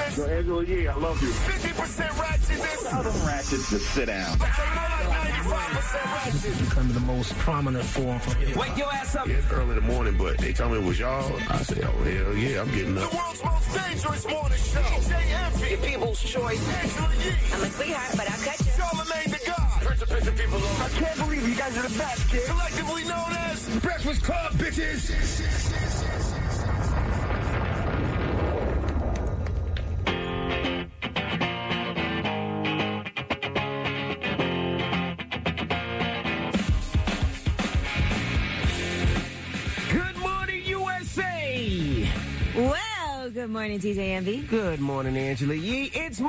Yo, Angela Yee, I love you. 50% ratchetness. Tell them ratchets to sit down. That's another 95% ratchet. Becoming the most prominent form for hip-hop. Wake your ass up. Yeah, it's early in the morning, but they tell me it was y'all. I say, oh, hell yeah, I'm getting The up. world's most dangerous morning show. DJ Envy. Your people's choice. Angela Yee. I'm a sweetheart, but I'll cut you. Charlamagne the God. Prince of pissing people off. I can't believe you guys are the best, kid. Collectively known as Breakfast Club, bitches. Good morning, USA! Well, good morning, DJ Envy. Good morning, Angela Yee. It's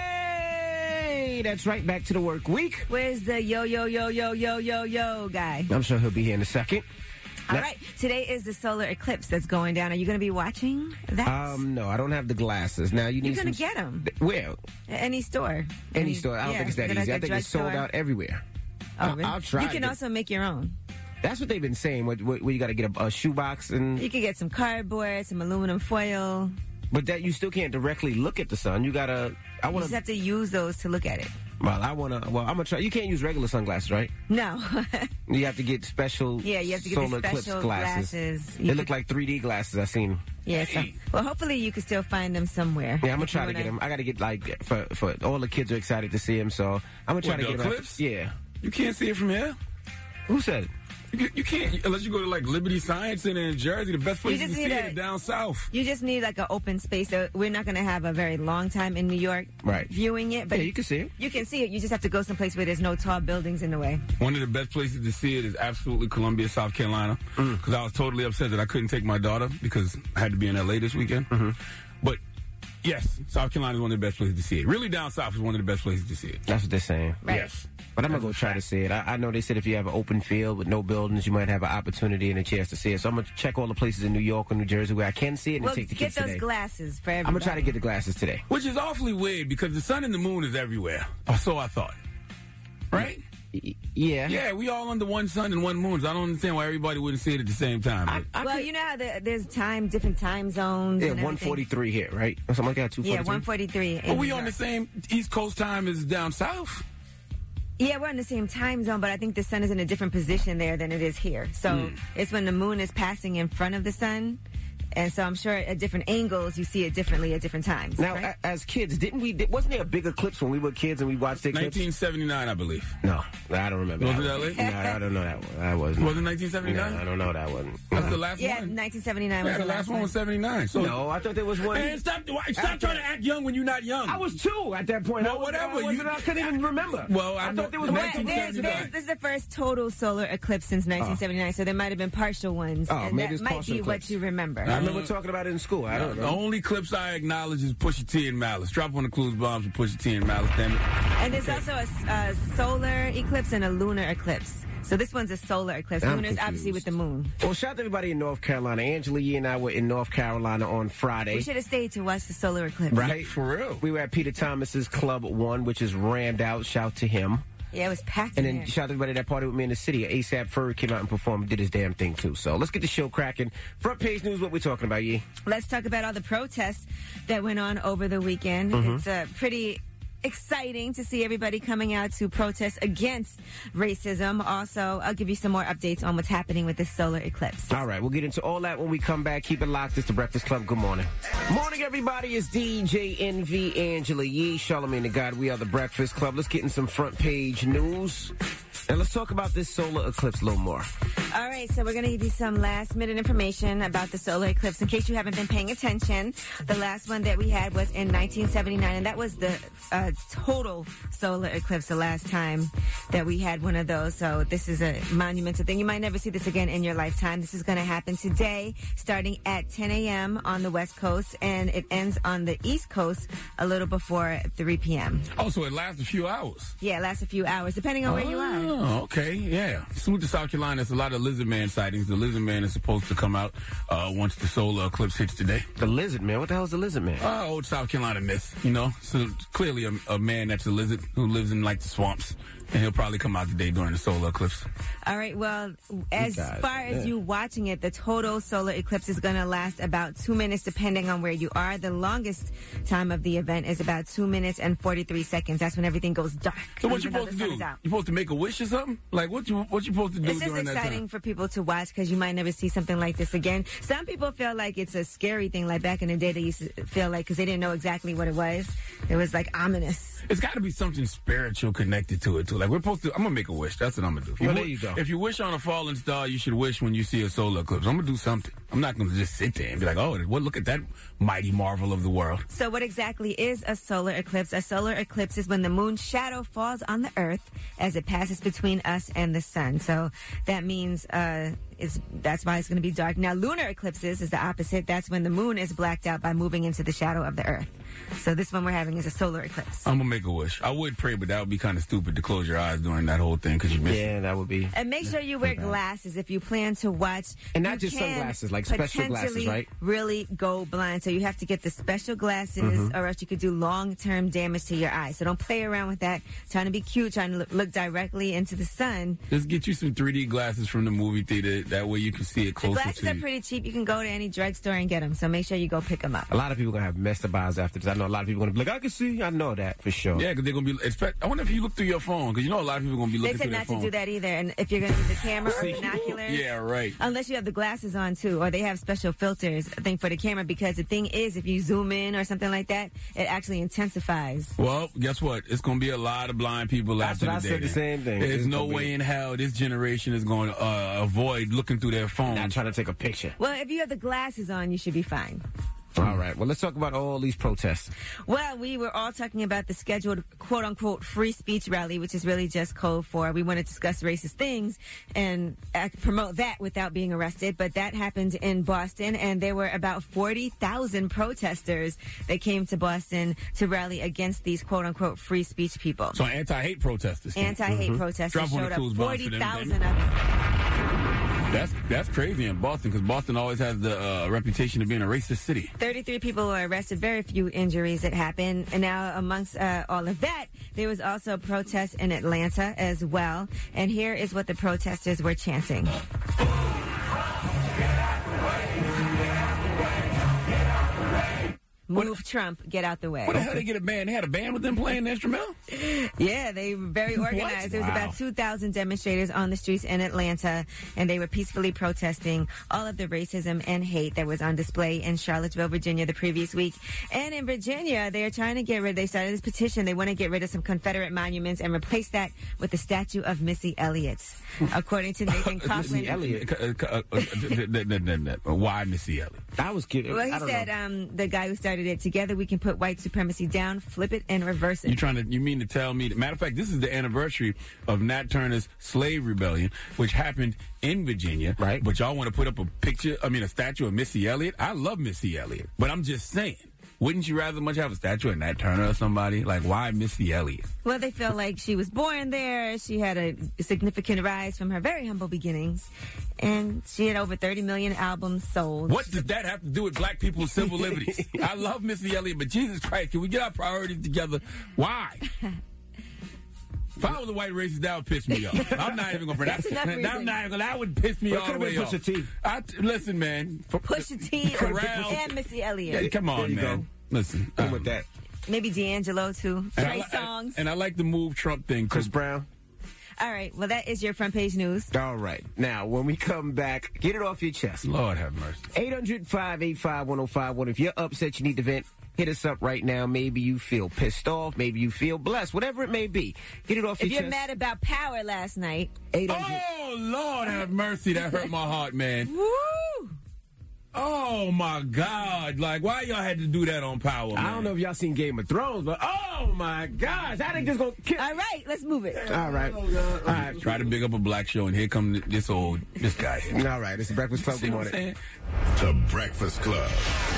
Monday! That's right, back to the work week. Where's the yo guy? I'm sure he'll be here in a second. All right, today is the solar eclipse that's going down. Are you going to be watching that? No, I don't have the glasses. Now, you need You're going to get them. Where? Any store. Any store. I don't think it's that easy. I think it's sold out everywhere. Oh, really? I'll try. You can also make your own. That's what they've been saying. Where you got to get a shoebox and. You can get some cardboard, some aluminum foil. But that you still can't directly look at the sun. You gotta. You just have to use those to look at it. Well, I'm gonna try. You can't use regular sunglasses, right? No. You have to get special. Yeah, you have to get solar the special eclipse glasses. You They look like 3D glasses. I've seen them. Yeah. So, well, hopefully you can still find them somewhere. Yeah, I'm gonna try to get them. I gotta get for all the kids are excited to see them, so I'm gonna try to get them. Eclipse? Yeah. You can't see it from here. Who said it? You can't unless you go to like Liberty Science Center in Jersey. The best place you can see it is down south. You just need like an open space. So we're not going to have a very long time in New York viewing it. But yeah, you can see it. You can see it. You just have to go someplace where there's no tall buildings in the way. One of the best places to see it is absolutely Columbia, South Carolina. Because I was totally upset that I couldn't take my daughter because I had to be in LA this weekend. But yes, South Carolina is one of the best places to see it. Really, down south is one of the best places to see it. That's what they're saying. Right. Yes. But I'm going to go try to see it. I know they said if you have an open field with no buildings, you might have an opportunity and a chance to see it. So I'm going to check all the places in New York and New Jersey where I can see it and take the kids today. Get those glasses for everybody. I'm going to try to get the glasses today. Which is awfully weird because the sun and the moon is everywhere. Or so I thought. Right? Yeah. Yeah, we all under one sun and one moon. So I don't understand why everybody wouldn't see it at the same time. Well, you know how there's different time zones. Yeah, and 1:43 here, right? Or something like that, 2:43? Yeah, 1:43. Are we on the same East Coast time as down south? Yeah, we're in the same time zone, but I think the sun is in a different position there than it is here. So it's when the moon is passing in front of the sun. And so I'm sure at different angles, you see it differently at different times. Now, right? as kids, wasn't there a big eclipse when we were kids and we watched the eclipse? 1979, I believe. No, I don't remember. Was it that that late? No, I don't know that one. I wasn't. Was it 1979? No, I don't know that one. That's the last Yeah, one? 1979 was Yeah, the last one was 79. So No, I thought there was one. Man, stop trying to act young when you're not young. I was 2 at that point. Well, whatever. I couldn't even remember. Well, I thought there was Well, 1979. this is the first total solar eclipse since 1979, so there might have been partial ones. Oh, and maybe that it's might partial be eclipse. what you remember. I remember talking about it in school. I don't The know. only clips I acknowledge is Pusha T and Malice. Drop one of Clues bombs with Pusha T and Malice, damn it. And there's also a solar eclipse and a lunar eclipse. So this one's a solar eclipse. I'm Lunar is obviously with the moon. Well, shout out to everybody in North Carolina. Angela Yee and I were in North Carolina on Friday. We should have stayed to watch the solar eclipse. Right? For real. We were at Peter Thomas's Club 1, which is rammed out. Shout to him. Yeah, it was packed And in then there. shout out to everybody that party with me in the city. ASAP Ferg came out and performed, did his damn thing too. So let's get the show cracking. Front page news, what we talking about, Yee? Let's talk about all the protests that went on over the weekend. Mm-hmm. It's pretty exciting to see everybody coming out to protest against racism. Also, I'll give you some more updates on what's happening with this solar eclipse. All right, we'll get into all that when we come back. Keep it locked. It's the Breakfast Club. Good morning. Morning, everybody. It's DJ NV, Angela Yee, Charlamagne the God. We are the Breakfast Club. Let's get in some front page news. And let's talk about this solar eclipse a little more. All right, so we're going to give you some last-minute information about the solar eclipse. In case you haven't been paying attention, the last one that we had was in 1979, and that was the total solar eclipse the last time that we had one of those. So this is a monumental thing. You might never see this again in your lifetime. This is going to happen today, starting at 10 a.m. on the West Coast, and it ends on the East Coast a little before 3 p.m. Oh, so it lasts a few hours. Yeah, it lasts a few hours, depending on where you are. Oh, okay, yeah. Salute to South Carolina. There's a lot of lizard man sightings. The lizard man is supposed to come out once the solar eclipse hits today. The lizard man? What the hell is the lizard man? Old South Carolina myth, you know. So clearly a man that's a lizard who lives in like the swamps and he'll probably come out today during the solar eclipse. All right, well, as far as you watching it, the total solar eclipse is going to last about 2 minutes depending on where you are. The longest time of the event is about 2 minutes and 43 seconds. That's when everything goes dark. So what you supposed to do? You supposed to make a wish or something? Like what you supposed to do It's just during that time? exciting for people to watch because you might never see something like this again. Some people feel like it's a scary thing. Like back in the day, they used to feel like, because they didn't know exactly what it was. It was like ominous. It's got to be something spiritual connected to it too. Like we're supposed to. I'm gonna make a wish. That's what I'm gonna do. Well, there you go. If you wish on a fallen star, you should wish when you see a solar eclipse. I'm gonna do something. I'm not gonna just sit there and be like, oh, well, look at that mighty marvel of the world. So what exactly is a solar eclipse? A solar eclipse is when the moon's shadow falls on the Earth as it passes between us and the sun. So that means that's why it's going to be dark. Now, lunar eclipses is the opposite. That's when the moon is blacked out by moving into the shadow of the Earth. So this one we're having is a solar eclipse. I'm gonna make a wish. I would pray, but that would be kind of stupid to close your eyes during that whole thing because you miss it. Yeah, that would be. And make sure you wear glasses if you plan to watch. And not just sunglasses, like special glasses, right? Really go blind. So you have to get the special glasses or else you could do long-term damage to your eyes. So don't play around with that. Trying to be cute, trying to look directly into the sun. Just get you some 3D glasses from the movie theater. That way you can see it closer The glasses to are you. pretty cheap. You can go to any drugstore and get them. So make sure you go pick them up. A lot of people are going to have messed up eyes after this. I know a lot of people are going to be like, I can see. I know that for sure. Yeah, because they're going to be... I wonder if you look through your phone, because you know a lot of people are going to be They looking said through their not phone. to do that either. And if you're going to use a camera or binoculars. Yeah, right. Unless you have the glasses on, too. Or they have special filters, I think, for the camera. Because the thing is, if you zoom in or something like that, it actually intensifies. Well, guess what? It's going to be a lot of blind people after the day. I said the same thing. There's no way in hell this generation is going to avoid looking through their phone. Not trying to take a picture. Well, if you have the glasses on, you should be fine. All right. Well, let's talk about all these protests. Well, we were all talking about the scheduled quote-unquote free speech rally, which is really just code for we want to discuss racist things and promote that without being arrested. But that happened in Boston, and there were about 40,000 protesters that came to Boston to rally against these quote-unquote free speech people. So anti-hate protesters. Anti-hate protesters Trump showed up, 40,000 of them. That's crazy in Boston, because Boston always has the reputation of being a racist city. 33 people were arrested, very few injuries that happened. And now amongst all of that, there was also a protest in Atlanta as well. And here is what the protesters were chanting. Move Trump, get out the way. What the hell, they get a band? They had a band with them playing the instrumental? Yeah, they were very organized. There was about 2,000 demonstrators on the streets in Atlanta, and they were peacefully protesting all of the racism and hate that was on display in Charlottesville, Virginia the previous week. And in Virginia, they are trying to they started this petition. They want to get rid of some Confederate monuments and replace that with the statue of Missy Elliott. According to Nathan Coughlin. Missy Elliott. Why Missy Elliott? I was kidding. Well, he said the guy who started it, together we can put white supremacy down, flip it, and reverse it. You mean to tell me, matter of fact, this is the anniversary of Nat Turner's slave rebellion, which happened in Virginia. Right. But y'all want to put up a statue of Missy Elliott? I love Missy Elliott. But I'm just saying, wouldn't you rather much have a statue of Nat Turner or somebody? Like, why Missy Elliott? Well, they feel like she was born there. She had a significant rise from her very humble beginnings. And she had over 30 million albums sold. What does that have to do with black people's civil liberties? I love Missy Elliott, but Jesus Christ, can we get our priorities together? Why? If I was a white racist, that would piss me off. I'm not even going to. That would piss me all the way off. Listen, man. Pusha T and Missy Elliott. Yeah, come on, man. Go. Listen. With that. Maybe D'Angelo, too. Trey Songz. And I like the Move Trump thing. Chris Brown. All right. Well, that is your front page news. All right. Now, when we come back, get it off your chest. Lord have mercy. 800-585-1051. If you're upset, you need to vent, hit us up right now. Maybe you feel pissed off. Maybe you feel blessed. Whatever it may be. Get it off your chest. If you're mad about Power last night. 800. Oh, Lord have mercy. That hurt my heart, man. Woo! Oh, my God. Like, why y'all had to do that on Power, man? I don't know if y'all seen Game of Thrones, but oh, my gosh. I think this going to kill. All right. Let's move it. All right. All right. Try to big up a black show, and here come this guy here. All right. It's the Breakfast Club. Good morning. The Breakfast Club.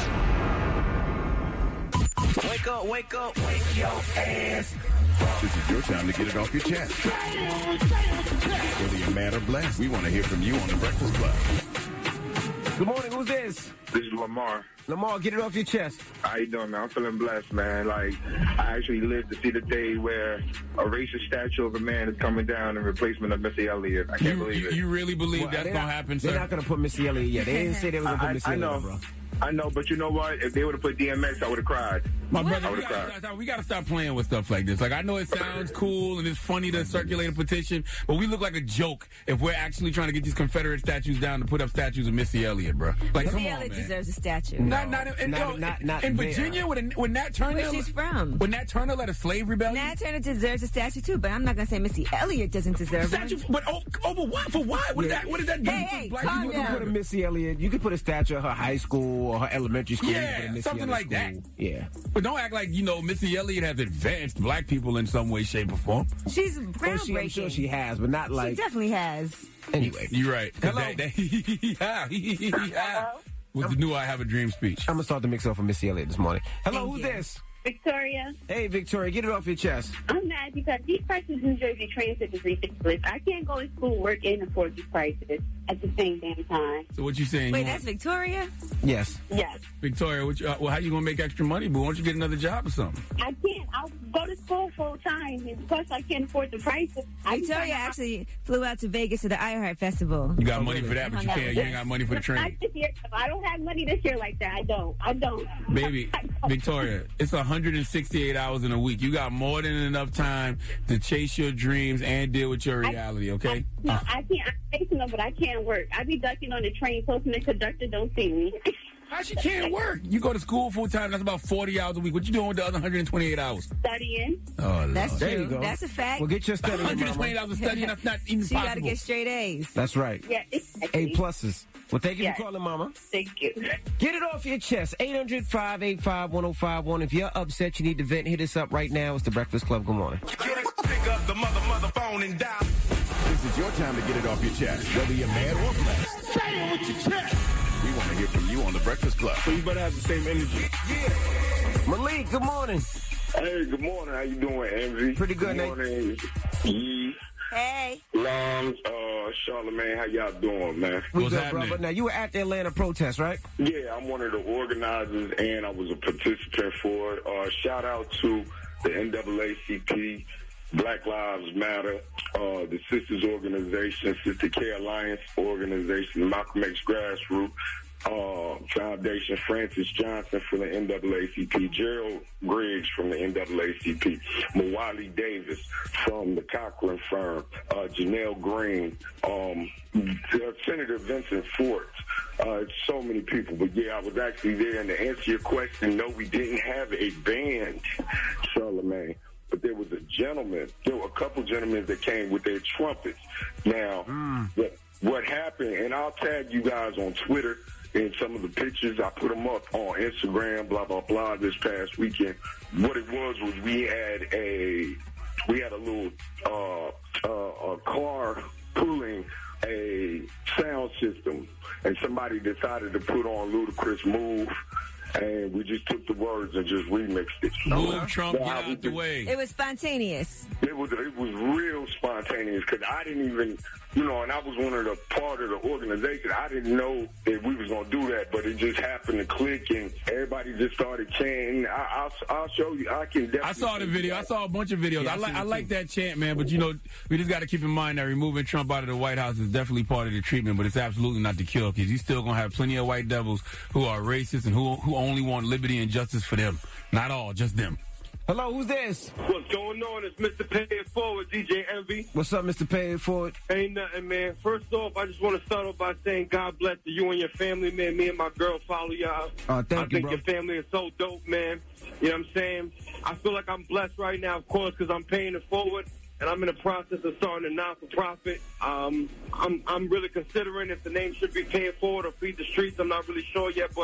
Wake up, wake up, wake your ass. This is your time to get it off your chest. Whether you're mad or blessed, we want to hear from you on The Breakfast Club. Good morning. Who's this? This is Lamar. Lamar, get it off your chest. How you doing, man? I'm feeling blessed, man. Like, I actually lived to see the day where a racist statue of a man is coming down in replacement of Missy Elliott. I can't believe it. You really believe that's going to happen, sir? They're not going to put Missy Elliott yet. They didn't say they were going to put Missy Elliott, bro. I know, but you know what? If they would have put DMX, I would have cried. My brother, we got to stop playing with stuff like this. Like, I know it sounds cool and it's funny to circulate a petition, but we look like a joke if we're actually trying to get these Confederate statues down to put up statues of Missy Elliott, bro. Like, Missy Elliott deserves a statue. Not in Virginia, when Nat Turner. Where she's from? When Nat Turner led a slave rebellion. Nat Turner deserves a statue too, but I'm not gonna say Missy Elliott doesn't deserve one. But over what? For what? What did that do? Hey, you can put a Missy Elliott. You could put a statue of her high school or her elementary school. Yeah, something like that. Yeah. But don't act like, Missy Elliott has advanced black people in some way, shape, or form. She's groundbreaking. I'm sure she has, but not like... She definitely has. Anyway. You're right. Hello. With the new I Have a Dream speech. I'm going to start the mix off of Missy Elliott this morning. Hello, who's this? Victoria. Hey, Victoria, get it off your chest. I'm mad because these prices in Jersey transit is ridiculous. I can't go to school, work, and afford these prices at the same damn time. So what you saying? Wait, that's Victoria? Yes. Yes. Victoria, how you going to make extra money, boo? Why don't you get another job or something? I can't. I'll go to school full time, and plus I can't afford the prices. Victoria actually flew out to Vegas to the iHeart Festival. You got money for that, but you ain't got money for the train. Not this year. I don't have money this year like that. I don't. Baby, Victoria, it's 168 hours in a week. You got more than enough time to chase your dreams and deal with your reality, okay? I can't. I'm facing them, but I can't work. I be ducking on the train, hoping the conductor don't see me. How she can't work? You go to school full time, that's about 40 hours a week. What you doing with the other 128 hours? Studying. Oh, Lord. That's There true. you go. That's a fact. Well, get your studying, 128 hours of studying, that's not even So possible. you got to get straight A's. That's right. Yeah, exactly. A+. Well, thank you Yes. for calling, Mama. Thank you. Get it off your chest. 800-585-1051. If you're upset, you need to vent, hit us up right now. It's the Breakfast Club. Good morning. Pick up the mother phone and dial. This is your time to get it off your chest, whether you're mad or blessed. Say it with your chest. We want to hear from you on the Breakfast Club. So you better have the same energy. Malik, good morning. Hey, good morning. How you doing, Envy? Pretty good, Good morning, Yee, Hey. Lums, Charlamagne. How y'all doing, man? We What's good, happening? brother. Now, you were at the Atlanta protest, right? Yeah, I'm one of the organizers, and I was a participant for it. Shout out to the NAACP, Black Lives Matter, the Sisters Organization, Sister Care Alliance Organization, Malcolm X Grassroots Foundation, Francis Johnson from the NAACP, Gerald Griggs from the NAACP, Mawali Davis from the Cochran Firm, Janelle Green, Senator Vincent Fort. It's so many people, but yeah, I was actually there. And to answer your question, no, we didn't have a band, Charlamagne. But there was a couple gentlemen that came with their trumpets. Now, what happened, and I'll tag you guys on Twitter in some of the pictures. I put them up on Instagram, blah, blah, blah, this past weekend. What it was we had a little car pulling a sound system, and somebody decided to put on Ludacris Move. And we just took the words and just remixed it. Move, Trump, get out the way. It was spontaneous. It was real spontaneous because I didn't even, and I was one of the part of the organization. I didn't know that we was going to do that, but it just happened to click and everybody just started chanting. I'll show you. I can definitely. I saw the video. I saw a bunch of videos. Yeah, I like that chant, man. But, we just got to keep in mind that removing Trump out of the White House is definitely part of the treatment, but it's absolutely not the cure because he's still going to have plenty of white devils who are racist and who only want liberty and justice for them. Not all, just them. Hello, who's this? What's going on? It's Mr. Pay It Forward, DJ Envy. What's up, Mr. Pay It Forward? Ain't nothing, man. First off, I just want to start off by saying God bless you and your family, man. Me and my girl follow y'all. Thank you, I think bro. your family is so dope, man. You know what I'm saying? I feel like I'm blessed right now, of course, because I'm paying it forward. And I'm in the process of starting a not-for-profit. I'm really considering if the name should be Pay It Forward or Feed the Streets. I'm not really sure yet, but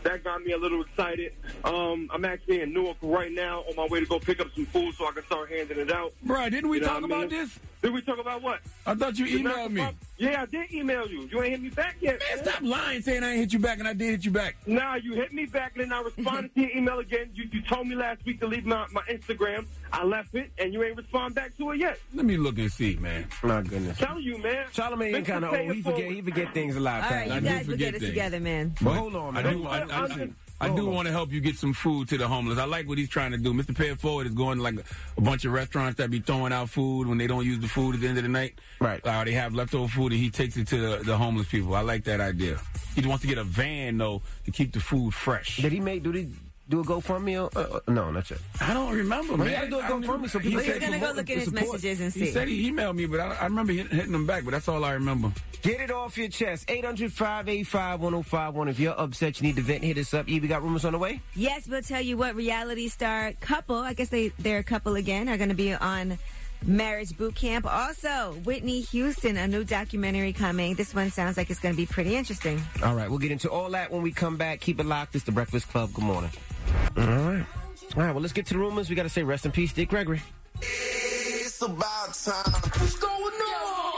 that got me a little excited. I'm actually in Newark right now on my way to go pick up some food so I can start handing it out. Bro, didn't we talk about this? Did we talk about what? I thought you emailed me. Yeah, I did email you. You ain't hit me back yet. Man, stop lying saying I ain't hit you back, and I did hit you back. Nah, you hit me back, and then I responded to your email again. You told me last week to leave my Instagram. I left it, and you ain't respond back to it yet. Let me look and see, man. My goodness. Tell you, man. Charlamagne ain't kind of old. He forget things a lot. All right, you guys will get it together, man. But hold on, man. I do want to help you get some food to the homeless. I like what he's trying to do. Mr. Pay It Forward is going to like a bunch of restaurants that be throwing out food when they don't use the food at the end of the night. Right. They have leftover food and he takes it to the homeless people. I like that idea. He wants to get a van, though, to keep the food fresh. Did he do a GoFundMe? No, not yet. I don't remember, man. He got to do a GoFundMe so people He's going to go look at his messages and see. He said he emailed me, but I remember hitting him back, but that's all I remember. Get it off your chest. 800-585-1051. If you're upset, you need to vent, hit us up. Evie, got rumors on the way? Yes, we'll tell you what reality star couple, I guess they're a couple again, are going to be on Marriage Boot Camp. Also, Whitney Houston, a new documentary coming. This one sounds like it's going to be pretty interesting. All right, we'll get into all that when we come back. Keep it locked. It's The Breakfast Club. Good morning. All right, well, let's get to the rumors. We got to say rest in peace, Dick Gregory. It's about time. What's going on?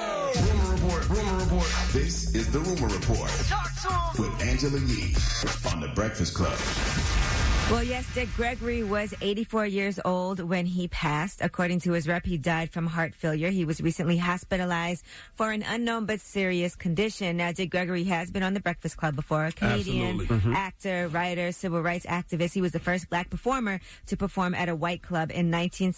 Rumor Report. This is the Rumor Report with Angela Yee on The Breakfast Club. Well, yes, Dick Gregory was 84 years old when he passed. According to his rep, he died from heart failure. He was recently hospitalized for an unknown but serious condition. Now, Dick Gregory has been on The Breakfast Club before. A Canadian actor, writer, civil rights activist. He was the first black performer to perform at a white club in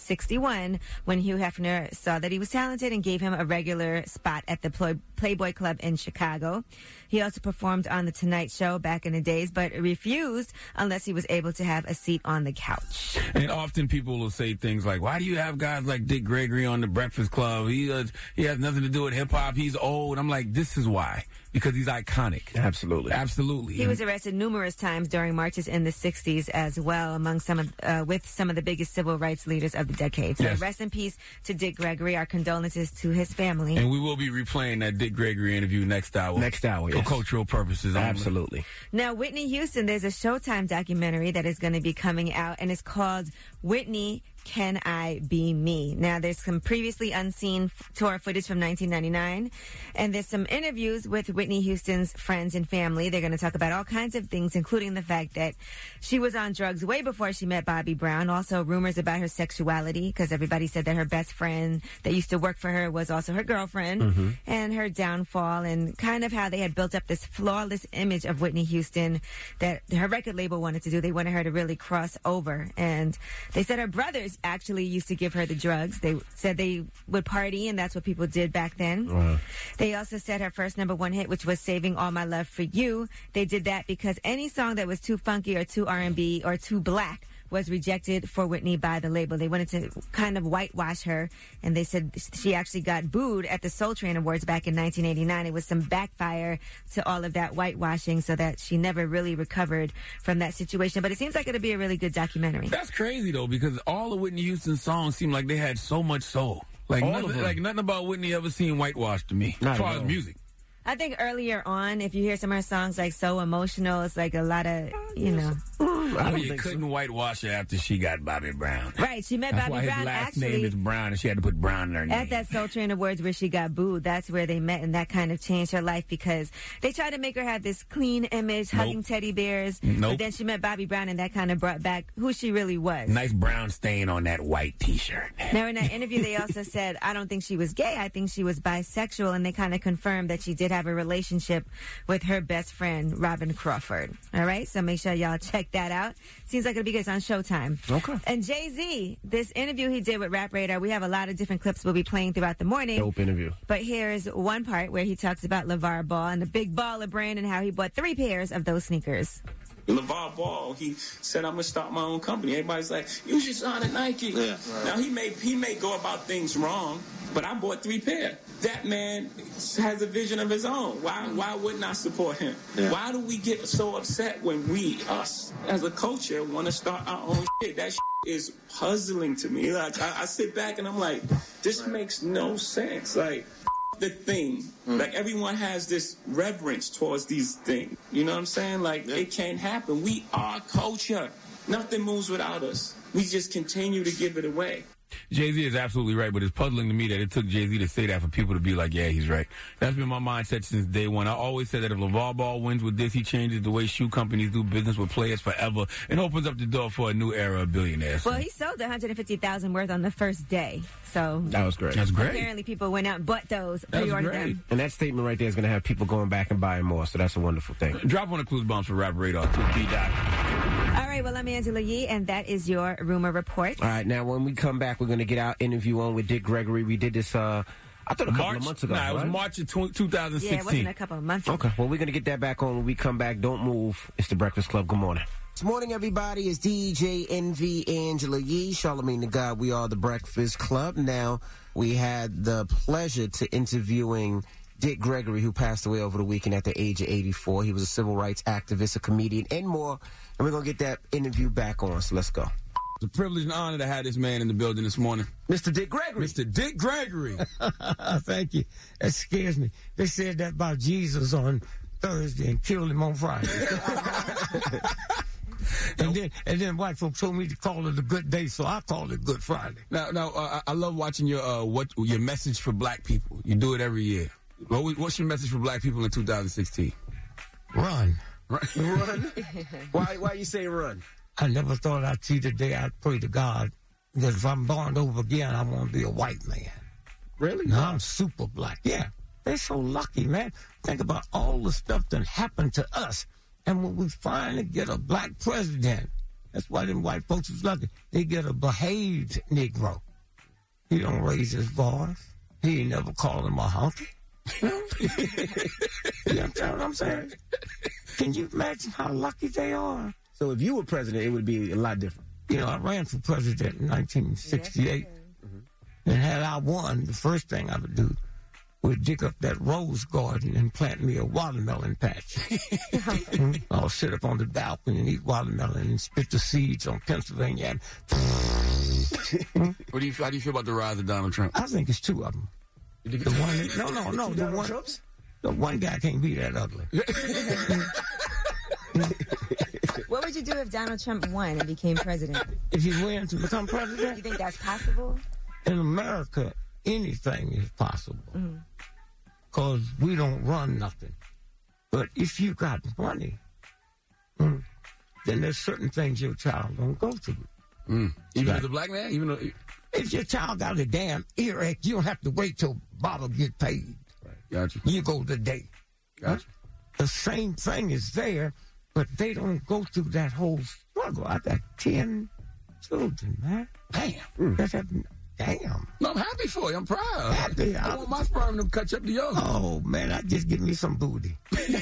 1961 when Hugh Hefner saw that he was talented and gave him a regular spot at the Playboy Club in Chicago. He also performed on The Tonight Show back in the days, but refused unless he was able to have a seat on the couch. And often people will say things like, why do you have guys like Dick Gregory on The Breakfast Club? He has nothing to do with hip-hop. He's old. I'm like, this is why. Because he's iconic. Absolutely. Absolutely. He was arrested numerous times during marches in the 60s as well, among with some of the biggest civil rights leaders of the decade. So rest in peace to Dick Gregory. Our condolences to his family. And we will be replaying that Dick Gregory interview next hour. For cultural purposes only. Absolutely. Now, Whitney Houston, there's a Showtime documentary that is going to be coming out, and it's called Whitney, Can I Be Me? Now, there's some previously unseen tour footage from 1999, and there's some interviews with Whitney Houston's friends and family. They're going to talk about all kinds of things, including the fact that she was on drugs way before she met Bobby Brown. Also, rumors about her sexuality, because everybody said that her best friend that used to work for her was also her girlfriend, and her downfall, and kind of how they had built up this flawless image of Whitney Houston that her record label wanted to do. They wanted her to really cross over, and they said her brothers actually used to give her the drugs. They said they would party, and that's what people did back then. Wow. They also said her first #1 hit, which was Saving All My Love for You, they did that because any song that was too funky or too R&B or too black was rejected for Whitney by the label. They wanted to kind of whitewash her, and they said she actually got booed at the Soul Train Awards back in 1989. It was some backfire to all of that whitewashing, so that she never really recovered from that situation. But it seems like it'll be a really good documentary. That's crazy, though, because all of Whitney Houston's songs seem like they had so much soul. Like nothing about Whitney ever seemed whitewashed to me, as far as music. I think earlier on, if you hear some of her songs like So Emotional, it's like a lot of, you couldn't whitewash her after she got Bobby Brown. Right, she met Bobby Brown. His last name is Brown, and she had to put Brown in her name. At that Soul Train Awards where she got booed, that's where they met, and that kind of changed her life because they tried to make her have this clean image, hugging teddy bears. But then she met Bobby Brown, and that kind of brought back who she really was. Nice brown stain on that white T-shirt. Now, in that interview, they also said, I don't think she was gay. I think she was bisexual, and they kind of confirmed that she did have a relationship with her best friend, Robin Crawford. All right, so make sure y'all check that out. Seems like it'll be good. It's on Showtime. Okay. And Jay-Z, this interview he did with Rap Radar, we have a lot of different clips we'll be playing throughout the morning. Dope interview. But here's one part where he talks about LeVar Ball and the big baller brand and how he bought 3 pairs of those sneakers. LeVar Ball, he said, I'm going to start my own company. Everybody's like, you should sign a Nike. Yeah. Right. Now, he may go about things wrong, but I bought 3 pair. That man has a vision of his own. Why wouldn't I support him? Yeah. Why do we get so upset when us as a culture, want to start our own shit? That shit is puzzling to me. Like, I sit back and I'm like, this makes no sense. Like, the thing. Like, everyone has this reverence towards these things. You know what I'm saying? Like, it can't happen. We are culture. Nothing moves without us. We just continue to give it away. Jay-Z is absolutely right, but it's puzzling to me that it took Jay-Z to say that for people to be like, yeah, he's right. That's been my mindset since day one. I always said that if LeVar Ball wins with this, he changes the way shoe companies do business with players forever and opens up the door for a new era of billionaires. Well, he sold $150,000 worth on the first day, so that was great. That's great. Apparently, people went out and bought those, pre-ordered them. And that statement right there is going to have people going back and buying more, so that's a wonderful thing. Drop one of Clues Bombs for Rap Radar to B-Dot. All right, well, I'm Angela Yee, and that is your Rumor Report. All right, now when we come back, we're going to get our interview on with Dick Gregory. We did this, I thought a couple of months ago. It was March of 2016. Yeah, it wasn't a couple of months ago. Okay, well, we're going to get that back on when we come back. Don't move. It's The Breakfast Club. Good morning. This morning, everybody. It's DJ NV Angela Yee, Charlamagne the God. We are The Breakfast Club. Now, we had the pleasure to interviewing Dick Gregory, who passed away over the weekend at the age of 84. He was a civil rights activist, a comedian, and more. And we're going to get that interview back on, so let's go. It's a privilege and honor to have this man in the building this morning. Mr. Dick Gregory. Mr. Dick Gregory. Thank you. That scares me. They said that about Jesus on Thursday and killed him on Friday. and then white folks told me to call it a good day, so I called it Good Friday. Now, I love watching your message for black people. You do it every year. What's your message for black people in 2016? Run. Run? Why you say run? I never thought I'd see the day I'd pray to God that if I'm born over again, I want to be a white man. Really? No, I'm super black. Yeah. They're so lucky, man. Think about all the stuff that happened to us. And when we finally get a black president, that's why them white folks is lucky. They get a behaved Negro. He don't raise his voice. He ain't never call him a hunky. You understand what I'm saying? Can you imagine how lucky they are? So if you were president, it would be a lot different. You know, I ran for president in 1968. And had I won, the first thing I would do would dig up that rose garden and plant me a watermelon patch. I'll sit up on the balcony and eat watermelon and spit the seeds on Pennsylvania. How do you feel about the rise of Donald Trump? I think it's two of them. The one guy can't be that ugly. What would you do if Donald Trump won and became president? If he wins to become president? You think that's possible? In America, anything is possible. Because we don't run nothing. But if you got money, then there's certain things your child don't go through. Even as a black man? Even though... If your child got a damn earache, you don't have to wait till Baba get paid. Right. Gotcha. You go today. Gotcha. The same thing is there, but they don't go through that whole struggle. I got 10 children, man. Damn. Damn. No, I'm happy for you. I'm proud. Happy. I want my sperm to catch up to yours. Oh, man, I just give me some booty.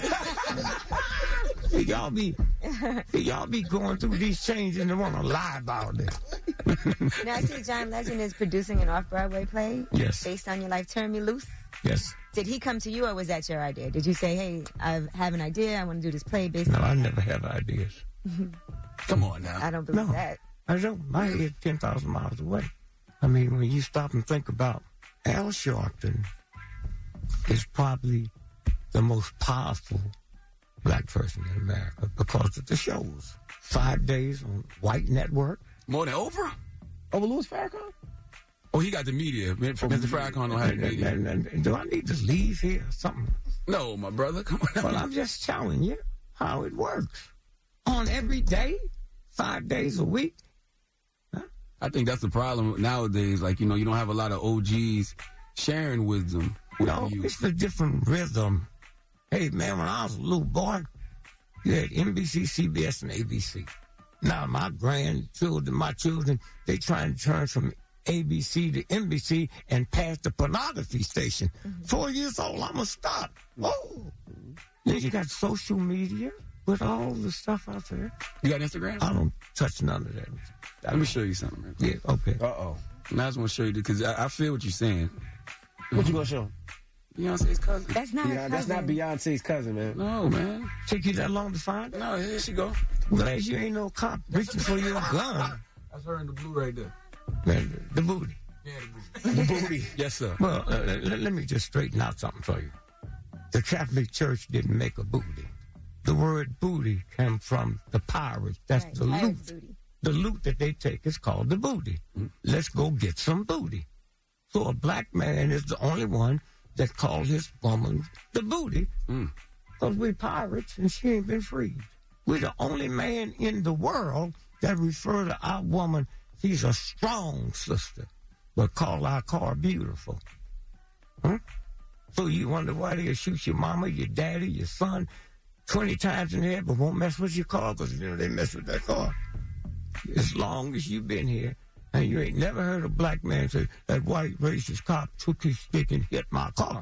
Y'all be going through these changes and want to lie about it. Now, I see John Legend is producing an off-Broadway play. Yes. Based on your life. Turn Me Loose. Yes. Did he come to you, or was that your idea? Did you say, hey, I have an idea, I want to do this play based on... No, I never have ideas. Come on now. I don't believe that. I don't. My head's 10,000 miles away. I mean, when you stop and think about Al Sharpton is probably the most powerful black person in America because of the shows. 5 days on White Network. More than Oprah? Over Louis Farrakhan? Oh, he got the media. Mr. Farrakhan don't have the media. Do I need to leave here or something? No, my brother. Come on. Well, I'm just telling you how it works. On every day, 5 days a week. I think that's the problem nowadays. Like, you don't have a lot of OGs sharing wisdom with you. It's a different rhythm. Hey, man, when I was a little boy, you had NBC, CBS, and ABC. Now, my grandchildren, my children, they trying to turn from ABC to NBC and pass the pornography station. 4 years old, I'm going to stop. Oh. Then you got social media with all the stuff out there. You got Instagram? I don't touch none of that. Let me show you something, man. Yeah, okay. Uh-oh. I just want to show you because I feel what you're saying. What you going to show? Beyonce's cousin. That's not her cousin. That's not Beyonce's cousin, man. No, man. Take you that long to find? No, here she go. Glad you ain't no cop reaching for your gun. That's her in the blue right there. Man, the booty. The booty. Yes, sir. Well, let me just straighten out something for you. The Catholic Church didn't make a booty. The word booty came from the pirates. That's the loot. Booty. The loot that they take is called the booty. Let's go get some booty. So a black man is the only one that calls his woman the booty because we're pirates and she ain't been freed. We're the only man in the world that refer to our woman, she's a strong sister, but call our car beautiful. So you wonder why they'll shoot your mama, your daddy, your son 20 times in the head, but won't mess with your car because, they mess with that car. As long as you've been here, and you ain't never heard a black man say, that white racist cop took his stick and hit my car.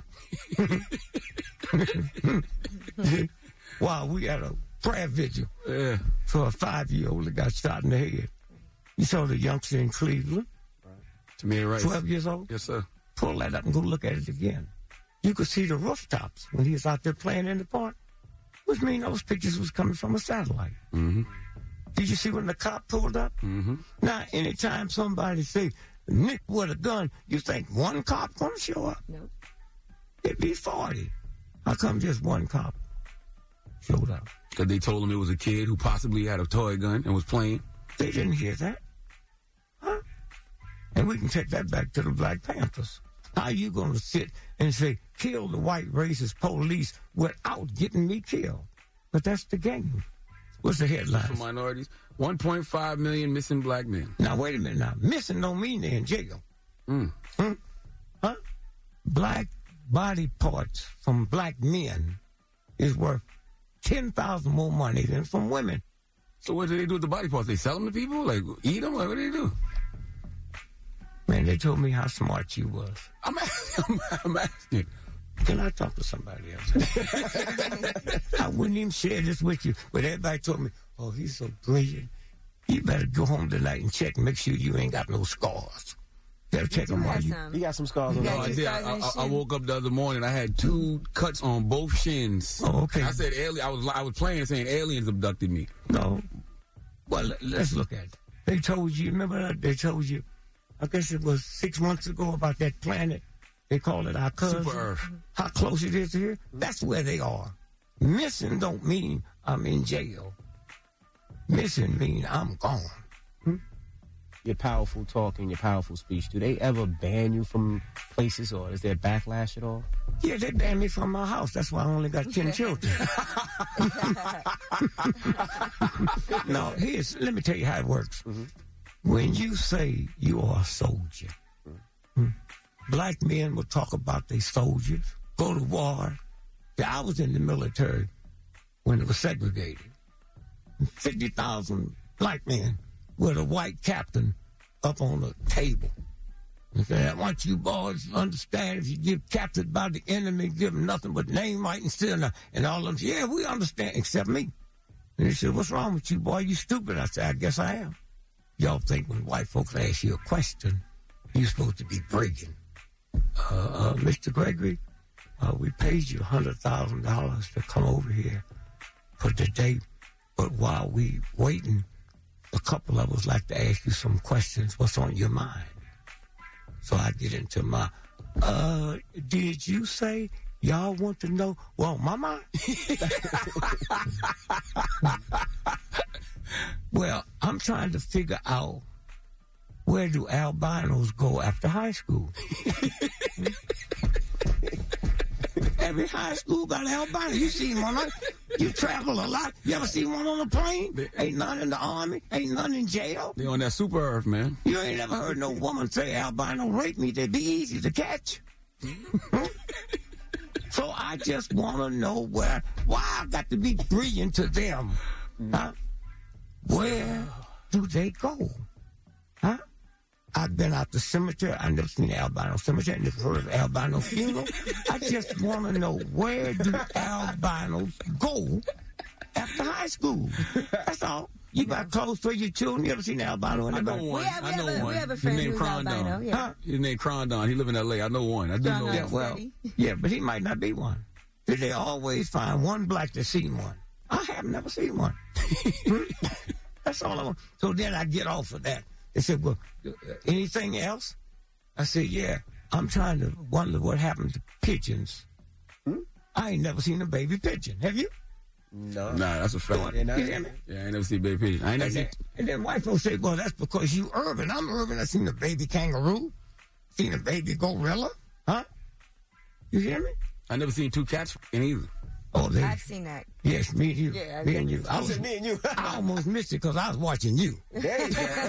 While we had a prayer vigil for a 5-year-old that got shot in the head. You saw the youngster in Cleveland. Tamir Rice. 12 years old? Yes, sir. Pull that up and go look at it again. You could see the rooftops when he was out there playing in the park, which means those pictures was coming from a satellite. Mm-hmm. Did you see when the cop pulled up? Mm-hmm. Now, anytime somebody say, Nick with a gun, you think one cop going to show up? Nope. It'd be 40. How come just one cop showed up? Because they told him it was a kid who possibly had a toy gun and was playing. They didn't hear that. Huh? And we can take that back to the Black Panthers. How you going to sit and say, kill the white racist police without getting me killed? But that's the game. What's the headline? For minorities, 1.5 million missing black men. Now, wait a minute now. Missing don't mean they're in jail. Huh? Black body parts from black men is worth 10,000 more money than from women. So what do they do with the body parts? They sell them to people? Like, eat them? Like, what do they do? Man, they told me how smart you was. I'm asking. Can I talk to somebody else? I wouldn't even share this with you, but everybody told me, oh, he's so brilliant. You better go home tonight and check and make sure you ain't got no scars. Better check them out. You got some scars on No, I did. I woke up the other morning. I had 2 cuts on both shins. Oh, okay. I said I was playing and saying aliens abducted me. No. Well, let's look at it. They told you, remember that? They told you, I guess it was 6 months ago, about that planet. They call it our cousin. Super Earth. How close it is to here? That's where they are. Missing don't mean I'm in jail. Missing mean I'm gone. Your powerful talk and your powerful speech, do they ever ban you from places, or is there backlash at all? Yeah, they banned me from my house. That's why I only got 10 children. No, let me tell you how it works. When you say you are a soldier, black men will talk about their soldiers, go to war. I was in the military when it was segregated. 50,000 black men with a white captain up on the table. And said, I want you boys to understand, if you get captured by the enemy, give them nothing but name, right, and still. And all of them said, yeah, we understand, except me. And he said, what's wrong with you, boy? You stupid. I said, I guess I am. Y'all think when white folks ask you a question, you're supposed to be bragging. Mr. Gregory, we paid you $100,000 to come over here for today. But while we waiting, a couple of us like to ask you some questions. What's on your mind? So I get into my, did you say y'all want to know what on my mind? Well, I'm trying to figure out, where do albinos go after high school? Every high school got albino. You seen one, right? You travel a lot. You ever see one on a plane? Ain't none in the army. Ain't none in jail. They on that super earth, man. You ain't ever heard no woman say, albino raped me. They'd be easy to catch. So I just want to know why I got to be brilliant to them. Huh? Where do they go? Huh? I've been out the cemetery. I've never seen the albino cemetery. I've never heard of albino funeral. I just want to know, where do albinos go after high school? That's all. You got clothes for your children. You ever seen an albino? I know one. I know one. We have a friend who's albino. Yeah. Huh? His name Crondon. He live in L.A. I know one. I do know one. Yeah, but he might not be one. They always find one black that's seen one. I have never seen one. That's all I want. So then I get off of that. They said, well, anything else? I said, yeah, I'm trying to wonder what happened to pigeons. I ain't never seen a baby pigeon. Have you? No. Nah, that's a fact. You hear me? Yeah, I ain't never seen a baby pigeon. I ain't never seen. And then white folks say, well, that's because you urban. I'm urban. I seen a baby kangaroo. Seen a baby gorilla. Huh? You hear me? I never seen two cats either. Oh, I've seen that. Yes, me and you. Yeah, me and you. Me and you. I almost missed it because I was watching you. There you go.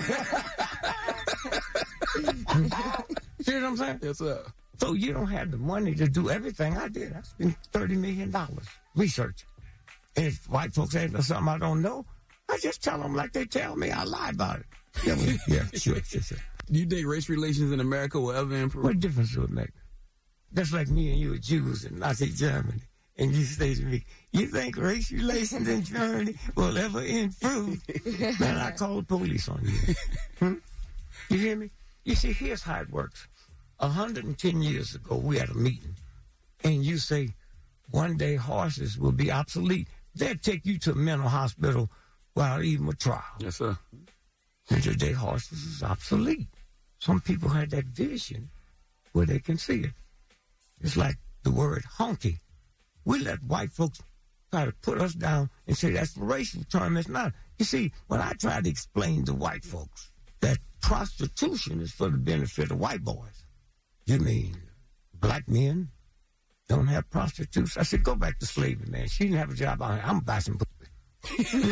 See what I'm saying? Yes, sir. So you don't have the money to do everything I did. I spent $30 million research. And if white folks ask me something I don't know, I just tell them like they tell me. I lie about it. Yeah, sure. Do you think race relations in America will ever improve? What difference would it make? That's like me and you are Jews in Nazi Germany. And you say to me, you think race relations in Germany will ever improve? Man, I call the police on you. You hear me? You see, here's how it works. 110 years ago, we had a meeting. And you say, one day horses will be obsolete. They'll take you to a mental hospital without even a trial. Yes, sir. And today, horses is obsolete. Some people had that vision where they can see it. It's like the word honky. We let white folks try to put us down and say that's a racial term. It's not. You see, when I try to explain to white folks that prostitution is for the benefit of white boys, you mean black men don't have prostitutes? I said, go back to slavery, man. She didn't have a job. I'm going to buy some pussy.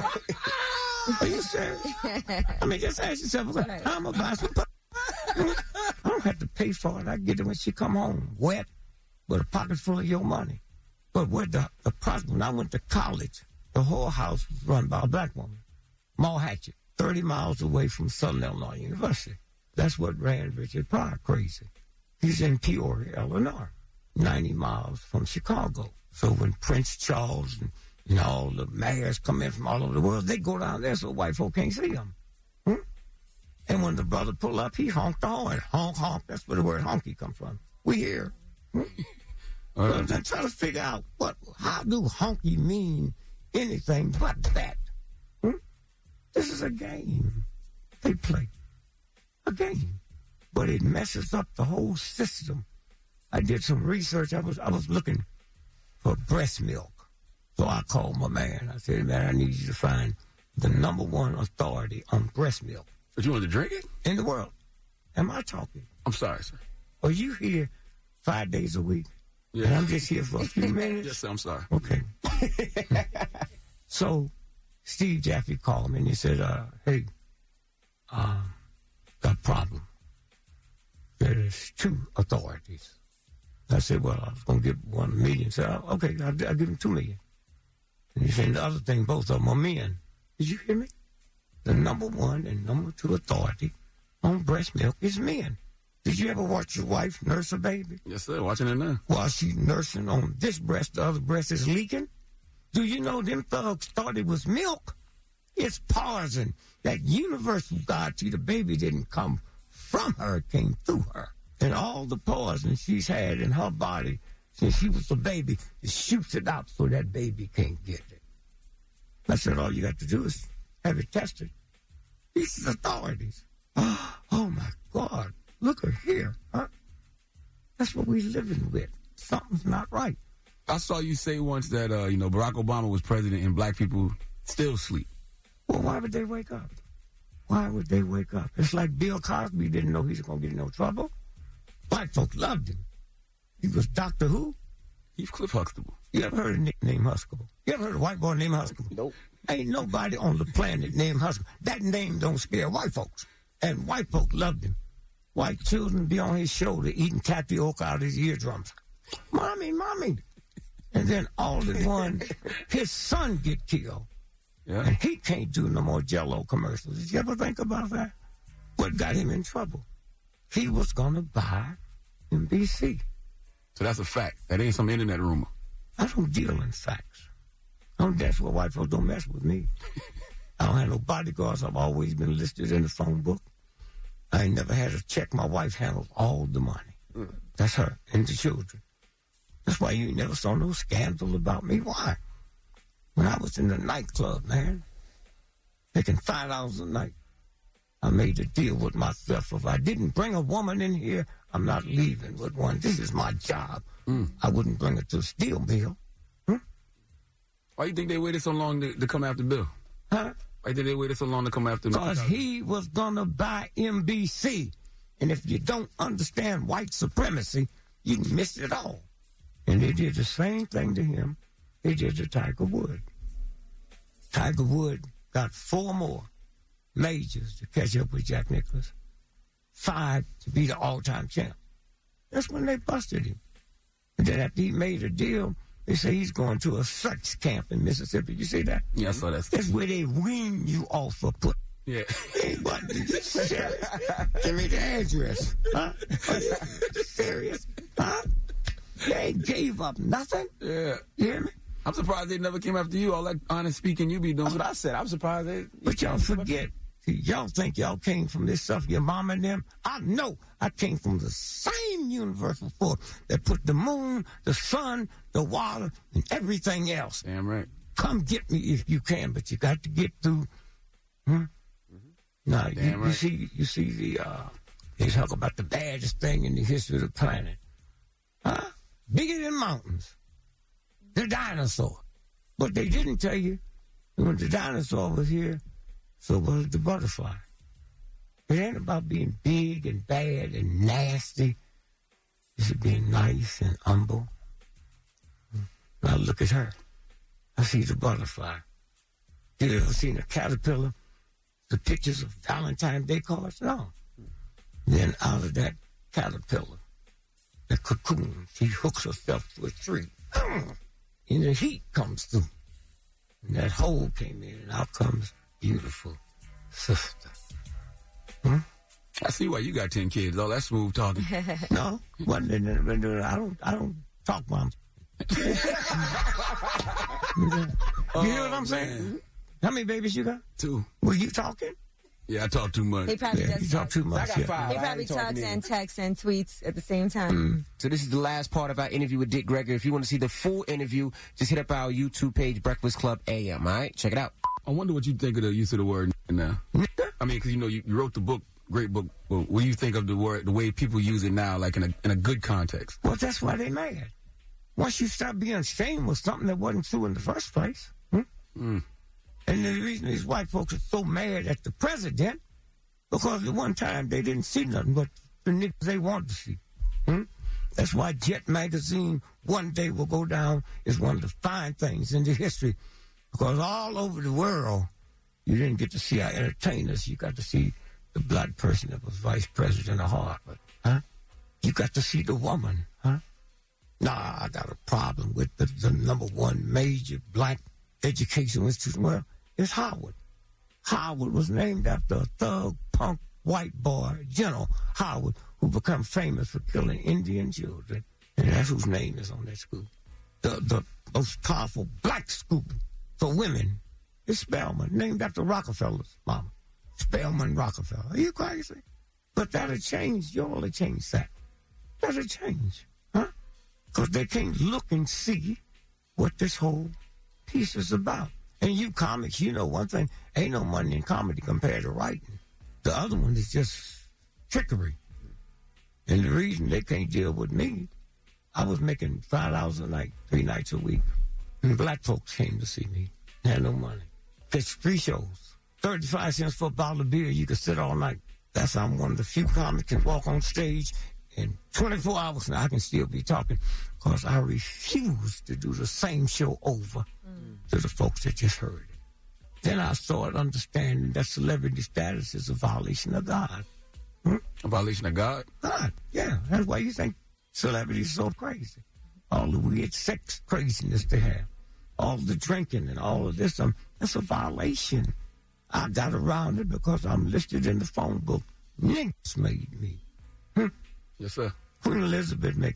Are you serious? I mean, just ask yourself, I'm going to buy some pussy. I don't have to pay for it. I get it when she come home, wet, with a pocket full of your money. But where the problem, when I went to college, the whole house was run by a black woman, Ma Hatchett, 30 miles away from Southern Illinois University. That's what ran Richard Pryor crazy. He's in Peoria, Illinois, 90 miles from Chicago. So when Prince Charles and all the mayors come in from all over the world, they go down there so white folk can't see them. And when the brother pull up, he honked the horn. Honk, honk. That's where the word honky come from. We here. So I'm trying to figure out how do honky mean anything but that? This is a game. They play a game, but it messes up the whole system. I did some research. I was looking for breast milk, so I called my man. I said, man, I need you to find the #1 authority on breast milk. But you want to drink it? In the world. Am I talking? I'm sorry, sir. Are you here 5 days a week? Yeah. And I'm just here for a few minutes? Yes, sir, I'm sorry. Okay. So Steve Jaffe called me and he said, hey, got a problem. There's 2 authorities. I said, well, I was going to give one $1 million. He said, okay, I'll give him $2 million. And he said, the other thing, both of them are men. Did you hear me? The #1 and #2 authority on breast milk is men. Did you ever watch your wife nurse a baby? Yes, sir. Watching it now. While she's nursing on this breast, the other breast is leaking? Do you know them thugs thought it was milk? It's poison. That universal God, see, the baby didn't come from her, it came through her. And all the poison she's had in her body since she was a baby, it shoots it out so that baby can't get it. I said, all you got to do is have it tested. These authorities. Oh, my God. Look at here, huh? That's what we're living with. Something's not right. I saw you say once that, Barack Obama was president and black people still sleep. Well, why would they wake up? Why would they wake up? It's like Bill Cosby didn't know he was going to get in no trouble. Black folks loved him. He was Doctor Who? Heathcliff Huxtable. You ever heard a nickname Huxtable? You ever heard a white boy named Huxtable? Nope. Ain't nobody on the planet named Huxtable. That name don't scare white folks. And white folks loved him. White children be on his shoulder eating tapioca out of his eardrums. Mommy, mommy. And then all in one, his son get killed. Yeah. And he can't do no more Jell-O commercials. Did you ever think about that? What got him in trouble? He was going to buy NBC. So that's a fact. That ain't some internet rumor. I don't deal in facts. That's why white folks don't mess with me. I don't have no bodyguards. I've always been listed in the phone book. I ain't never had to check. My wife handles all the money. That's her and the children. That's why you never saw no scandal about me. Why? When I was in the nightclub, man, making $5 a night, I made a deal with myself. If I didn't bring a woman in here, I'm not leaving with one. This is my job. I wouldn't bring her to a steel mill. Why do you think they waited so long to come after Bill? Huh? Why did they wait so long to come after him? Because he was going to buy NBC. And if you don't understand white supremacy, you miss it all. And they did the same thing to him they did to Tiger Woods. Tiger Woods got 4 more majors to catch up with Jack Nicklaus. 5 to be the all-time champ. That's when they busted him. And then after he made a deal, they say he's going to a sex camp in Mississippi. You see that? Yeah, I saw that. That's where they wean you off for put. Yeah. Hey, what? You serious? Give me the address. Huh? Are you serious? Huh? They ain't gave up nothing. Yeah. You hear me? I'm surprised they never came after you. All that honest speaking you be doing. That's what I said. I'm surprised they... But y'all forget. See, y'all think y'all came from this stuff, your mom and them. I know I came from the same universal force that put the moon, the sun, the water, and everything else. Damn right. Come get me if you can, but you got to get through. Now, you see the, they talk about the baddest thing in the history of the planet. Huh? Bigger than mountains. The dinosaur. But they didn't tell you when the dinosaur was here, so was the butterfly. It ain't about being big and bad and nasty. It's being nice and humble. Now look at her. I see the butterfly. You ever seen a caterpillar? The pictures of Valentine's Day cards? No. Then out of that caterpillar, the cocoon, she hooks herself to a tree. And the heat comes through. And that hole came in, and out comes beautiful sister. I see why you got 10 kids. All that smooth talking. No, I don't talk while I'm. You hear what I'm saying? How many babies you got? 2. Were you talking? Yeah, I talk too much. He probably does you talk too much. I got 5. He probably talks and texts and tweets at the same time. So this is the last part of our interview with Dick Gregory. If you want to see the full interview, just hit up our YouTube page, Breakfast Club AM. All right, check it out. I wonder what you think of the use of the word now. I mean, because you wrote the book, great book. But what do you think of the word, the way people use it now, like in a good context? Well, that's why they mad. Once you stop being ashamed with something that wasn't true in the first place. And the reason these white folks are so mad at the president, because at one time they didn't see nothing but the niggas they wanted to see. That's why Jet Magazine one day will go down as one of the fine things in the history. Because all over the world, you didn't get to see our entertainers. You got to see the black person that was vice president of Harvard. You got to see the woman. Nah, I got a problem with the number one major black educational institution. Well, it's Howard. Howard was named after a thug, punk, white boy, General Howard, who became famous for killing Indian children. And that's whose name is on that school. The most powerful black school for women is Spelman, named after Rockefeller's mama. Spelman Rockefeller. Are you crazy? But that'll change. You all change that. That'll change. Because they can't look and see what this whole piece is about. And you comics, you know one thing, ain't no money in comedy compared to writing. The other one is just trickery. And the reason they can't deal with me, I was making $5 a night, 3 nights a week. And black folks came to see me. Had no money. It's free shows. 35 cents for a bottle of beer, you could sit all night. That's how I'm one of the few comics can walk on stage in 24 hours now I can still be talking because I refuse to do the same show over to the folks that just heard it. Then I started understanding that celebrity status is a violation of God. A violation of God? God, yeah. That's why you think celebrities are so crazy. All the weird sex craziness they have. All the drinking and all of this. That's a violation. I got around it because I'm listed in the phone book. Niggas made me. Yes, sir. Queen Elizabeth made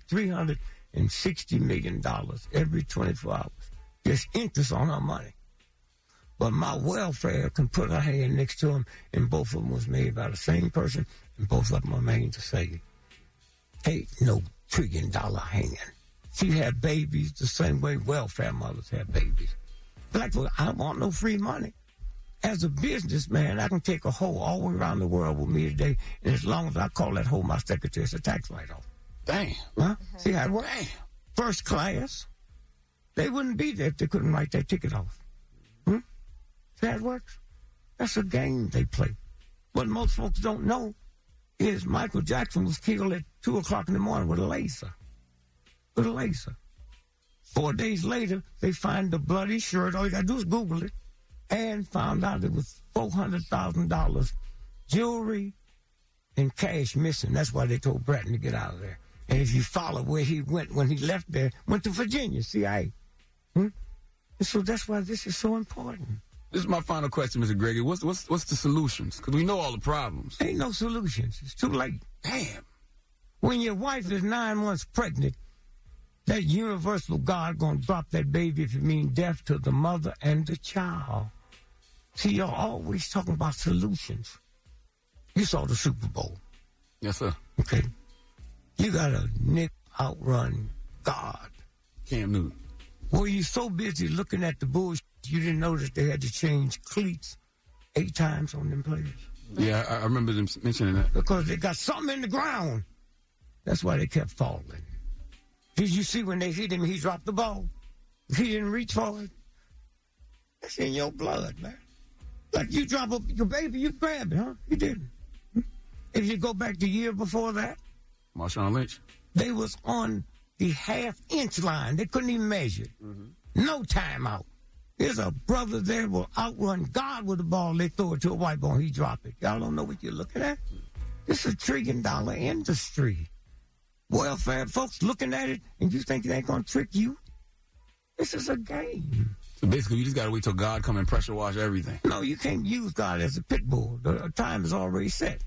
$360 million every 24 hours. Just interest on her money. But my welfare can put her hand next to him, and both of them was made by the same person, and both of them are made to say, ain't no $1 trillion hand. She had babies the same way welfare mothers have babies. Black folks, I don't want no free money. as a businessman, I can take a hoe all the way around the world with me today, and as long as I call that hoe my secretary, it's a tax write-off. Damn. Huh? See how it works? First class. They wouldn't be there if they couldn't write that ticket off. See how it works? That's a game they play. What most folks don't know is Michael Jackson was killed at 2 o'clock in the morning with a laser. With a laser. 4 days later, they find the bloody shirt. All you got to do is Google it. And found out it was $400,000 jewelry and cash missing. That's why they told Bratton to get out of there. And if you follow where he went when he left there, went to Virginia, CIA. And so that's why this is so important. This is my final question, Mr. Gregory. What's the solutions? Because we know all the problems. Ain't no solutions. It's too late. Damn. When your wife is 9 months pregnant, that universal God gonna drop that baby if it means death to the mother and the child. See, you're always talking about solutions. You saw the Super Bowl. Yes, sir. Okay. You got a Nick outrun God. Cam Newton. Were you so busy looking at the bullshit you didn't notice they had to change cleats 8 times on them players? Yeah, I remember them mentioning that. Because they got something in the ground. That's why they kept falling. Did you see when they hit him, he dropped the ball? He didn't reach for it. That's in your blood, man. Like you drop your baby, you grab it, huh? You didn't. If you go back the year before that, Marshawn Lynch. They was on the half-inch line. They couldn't even measure it. No timeout. There's a brother there will outrun God with the ball. They throw it to a white ball, he drop it. Y'all don't know what you're looking at? This is $1 trillion industry. Welfare folks looking at it, and you think they ain't going to trick you? This is a game. So basically, you just got to wait till God come and pressure wash everything. No, you can't use God as a pit bull. The time is already set.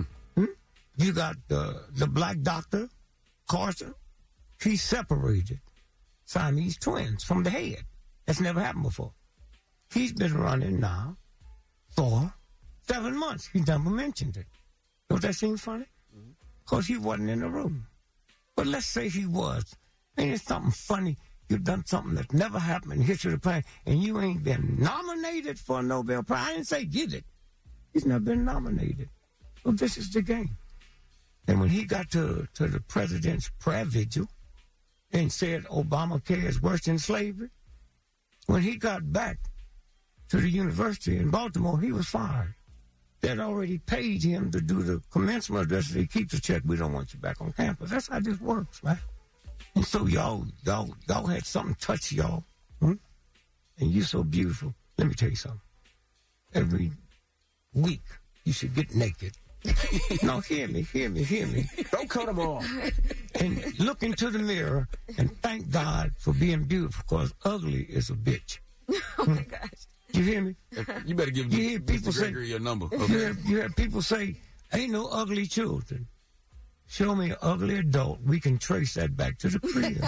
You got the black doctor, Carson. He separated Siamese twins from the head. That's never happened before. He's been running now for 7 months. He never mentioned it. Don't that seem funny? Because he wasn't in the room. But let's say he was. Ain't it something funny? You've done something that's never happened in the history of the planet, and you ain't been nominated for a Nobel Prize. I didn't say get it. He's never been nominated. So this is the game. And when he got to the president's prayer vigil and said Obamacare is worse than slavery, when he got back to the university in Baltimore, he was fired. They'd already paid him to do the commencement address. They keep the check. We don't want you back on campus. That's how this works, man. And so y'all had something touch y'all. And you're so beautiful. Let me tell you something. Every week, you should get naked. No, hear me. Don't cut them off. And look into the mirror and thank God for being beautiful, because ugly is a bitch. Oh, my gosh. You hear me? You better give Mr. Gregory your number. Okay? You have people say, ain't no ugly children. Show me an ugly adult. We can trace that back to the crib.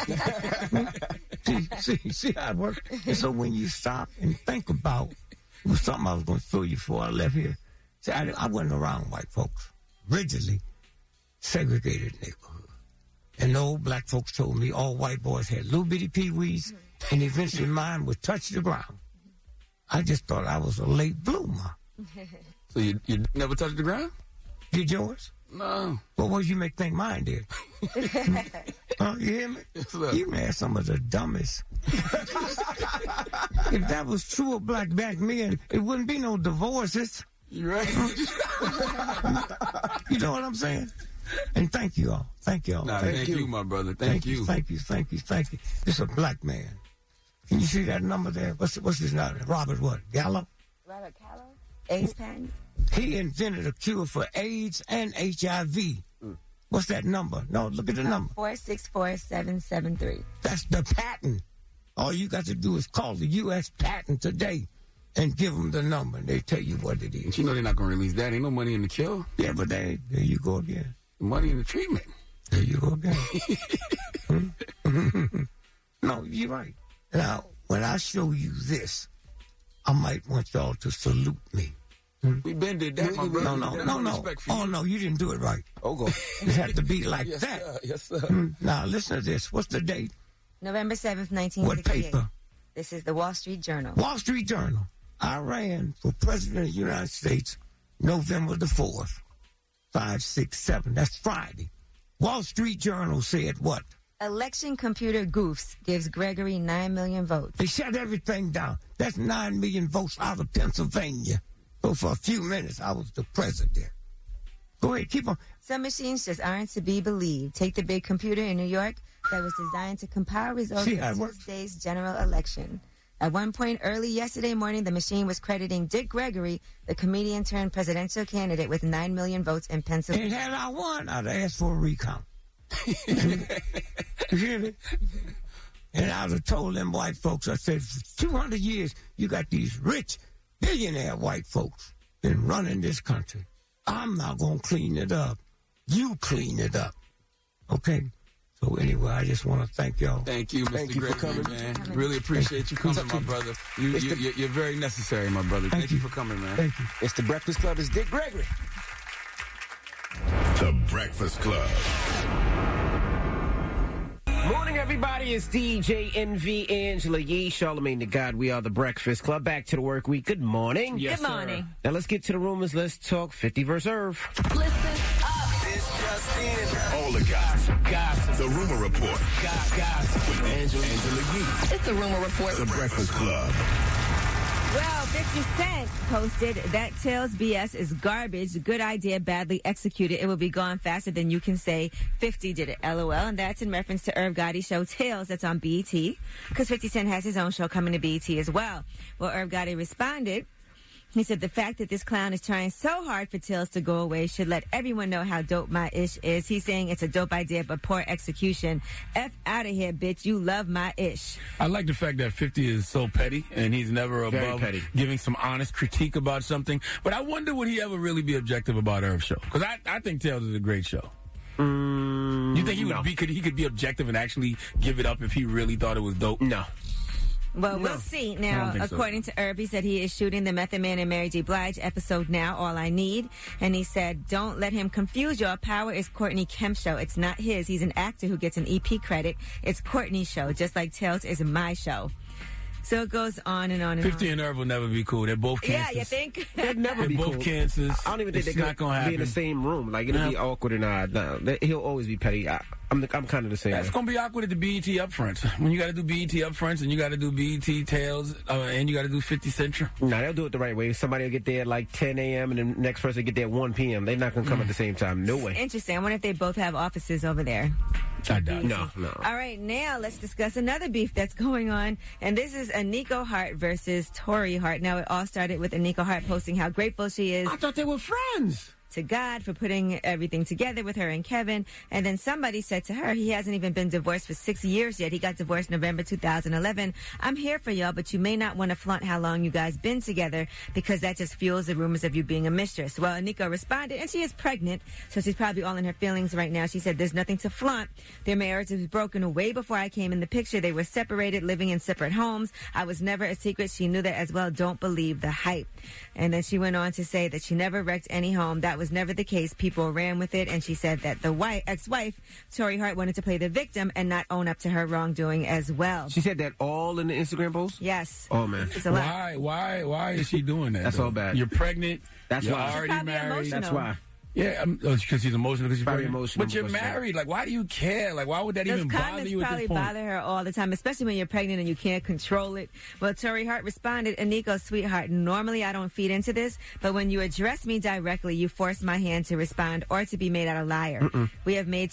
see how it works? And so when you stop and think about, it was something I was going to show you before I left here. See, I wasn't around white folks. Rigidly segregated neighborhood. And the old black folks told me all white boys had little bitty peewees, and eventually mine would touch the ground. I just thought I was a late bloomer. So you never touched the ground? Did yours? No. Well, what you make think mine did? You hear me? Yes, sir. You man, some of the dumbest. If that was true of black men, it wouldn't be no divorces. You right? You know what I'm saying? And thank you all. Thank you all. Nah, thank you, my brother. Thank you. Thank you. This is a black man. Can you see that number there? What's his name? Robert what? Gallo? Robert Gallo? AIDS patent? He invented a cure for AIDS and HIV. What's that number? No, look at the number. 464773. That's the patent. All you got to do is call the U.S. patent today and give them the number, and they tell you what it is. But you know they're not going to release that. Ain't no money in the cure. Yeah, but there you go again. Money in the treatment. There you go again. No, you're right. Now, when I show you this, I might want y'all to salute me. We been did that, my brother. No. Oh, no, you didn't do it right. Oh, go. It had to be like yes, that. Sir. Yes, sir. Now, listen to this. What's the date? November 7th, 1968. What paper? This is the Wall Street Journal. Wall Street Journal. I ran for President of the United States November the 4th, 5, 6, 7. That's Friday. Wall Street Journal said what? Election computer goofs gives Gregory 9 million votes. They shut everything down. That's 9 million votes out of Pennsylvania. So for a few minutes, I was the president. Go ahead, keep on. Some machines just aren't to be believed. Take the big computer in New York that was designed to compile results of Tuesday's general election. At one point early yesterday morning, the machine was crediting Dick Gregory, the comedian turned presidential candidate, with 9 million votes in Pennsylvania. And had I won, I'd ask for a recount. You hear me? And I'd have told them white folks, I said, for 200 years, you got these rich, billionaire white folks been running this country. I'm not going to clean it up. You clean it up. Okay? So anyway, I just want to thank y'all. Thank you, Mr. Thank you for Gregory, coming. man. Really appreciate you coming, my brother. You're very necessary, my brother. Thank you for coming, man. Thank you. It's the Breakfast Club. It's Dick Gregory. The Breakfast Club. Morning, everybody. It's DJ NV, Angela Yee, Charlamagne the God. We are the Breakfast Club. Back to the work week. Good morning. Yes, good morning. Now let's get to the rumors. Let's talk 50 verse Irv. Listen up. It's just in. All the gossip. The Rumor Report. Gossip. With Angela Yee. It's the Rumor Report. The Breakfast Club. Well, 50 Cent posted that Tails BS is garbage. Good idea, badly executed. It will be gone faster than you can say 50 did it. LOL. And that's in reference to Irv Gotti's show Tails that's on BET. Because 50 Cent has his own show coming to BET as well. Well, Irv Gotti responded. He said, the fact that this clown is trying so hard for Tails to go away should let everyone know how dope my ish is. He's saying it's a dope idea, but poor execution. F out of here, bitch. You love my ish. I like the fact that 50 is so petty, and he's never above giving some honest critique about something. But I wonder, would he ever really be objective about Irv's show? Because I think Tails is a great show. You think he could be objective and actually give it up if he really thought it was dope? No. Well, we'll see. Now, according to Irv, he said he is shooting the Method Man and Mary J. Blige episode now, All I Need. And he said, don't let him confuse y'all. Power is Courtney Kemp's show. It's not his. He's an actor who gets an EP credit. It's Courtney's show, just like Tails is my show. So it goes on and on and 50 on. and Irv will never be cool. They're both cancers. Yeah, you think? They'd never be both cool. cancers. I don't even think it's they not gonna happen. be in the same room. Like, it'll be awkward and odd. No, he'll always be petty. I'm kind of the same. It's going to be awkward at the BET upfronts. When you got to do BET upfronts and you got to do BET Tails and you got to do 50 Central. Nah, they'll do it the right way. Somebody will get there at like 10 a.m. and the next person will get there at 1 p.m. They're not going to come at the same time. No way. Interesting. I wonder if they both have offices over there. I doubt it. No. All right, now let's discuss another beef that's going on. And this is Aniko Hart versus Tori Hart. Now, it all started with Aniko Hart posting how grateful she is. I thought they were friends. To God for putting everything together with her and Kevin. And then somebody said to her, he hasn't even been divorced for 6 years yet. He got divorced November 2011. I'm here for y'all, but you may not want to flaunt how long you guys been together because that just fuels the rumors of you being a mistress. Well, Aniko responded, and she is pregnant, so she's probably all in her feelings right now. She said, there's nothing to flaunt. Their marriage was broken way before I came in the picture. They were separated, living in separate homes. I was never a secret. She knew that as well. Don't believe the hype. And then she went on to say that she never wrecked any home. That was never the case. People ran with it, and she said that the ex-wife, Tori Hart, wanted to play the victim and not own up to her wrongdoing as well. She said that all in the Instagram post? Yes. Oh, man. Why is she doing that? That's all bad. You're pregnant. That's you're why. already married. Emotional. That's why. Yeah, because she's emotional. Because she's probably pregnant. emotional. But you're married. Like, why do you care? Like, why would that even bother you at this point? Those comments probably bother her all the time, especially when you're pregnant and you can't control it. Well, Tori Hart responded, Aniko, sweetheart, normally I don't feed into this, but when you address me directly, you force my hand to respond or to be made out a liar. We have made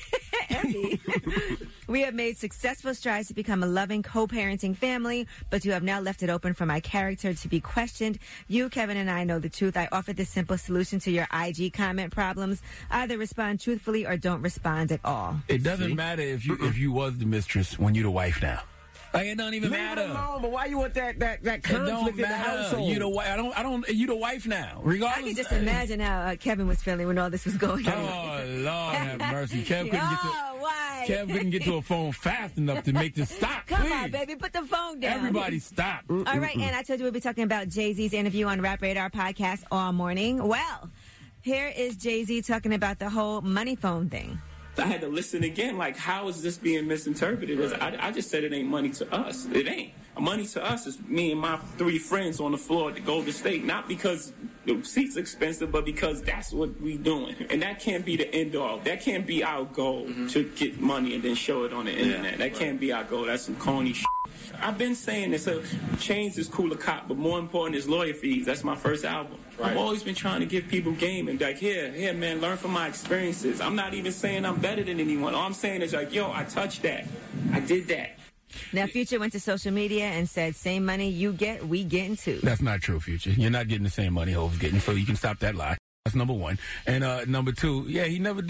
We have made successful strides to become a loving, co-parenting family, but you have now left it open for my character to be questioned. You, Kevin, and I know the truth. I offered this simple solution to your IG comment problems. Either respond truthfully or don't respond at all. It doesn't matter if you was the mistress when you the wife now. Like, it don't even matter. Leave it alone, but why you want that conflict in the household? You the wife. You the wife now. Regardless. I can just imagine how Kevin was feeling when all this was going on. Oh Lord, have mercy. Kev why? Kev couldn't get to a phone fast enough to make this stop. Come on, baby, put the phone down. Everybody stop. All right, and I told you we'll be talking about Jay-Z's interview on Rap Radar podcast all morning. Well, here is Jay-Z talking about the whole money phone thing. I had to listen again, like, how is this being misinterpreted? I just said it ain't money to us. It ain't. Money to us is me and my 3 friends on the floor at the Golden State, not because the seat's expensive, but because that's what we doing. And that can't be the end all. That can't be our goal, to get money and then show it on the internet. That can't be our goal. That's some corny shit. I've been saying this, Chains is cool a cop, but more important is lawyer fees. That's my first album. Right. I've always been trying to give people game and like, here, man, learn from my experiences. I'm not even saying I'm better than anyone. All I'm saying is like, yo, I touched that. I did that. Now, Future went to social media and said, same money you get, we getting too. That's not true, Future. You're not getting the same money Hove's getting, so you can stop that lie. That's number one. And number two, he never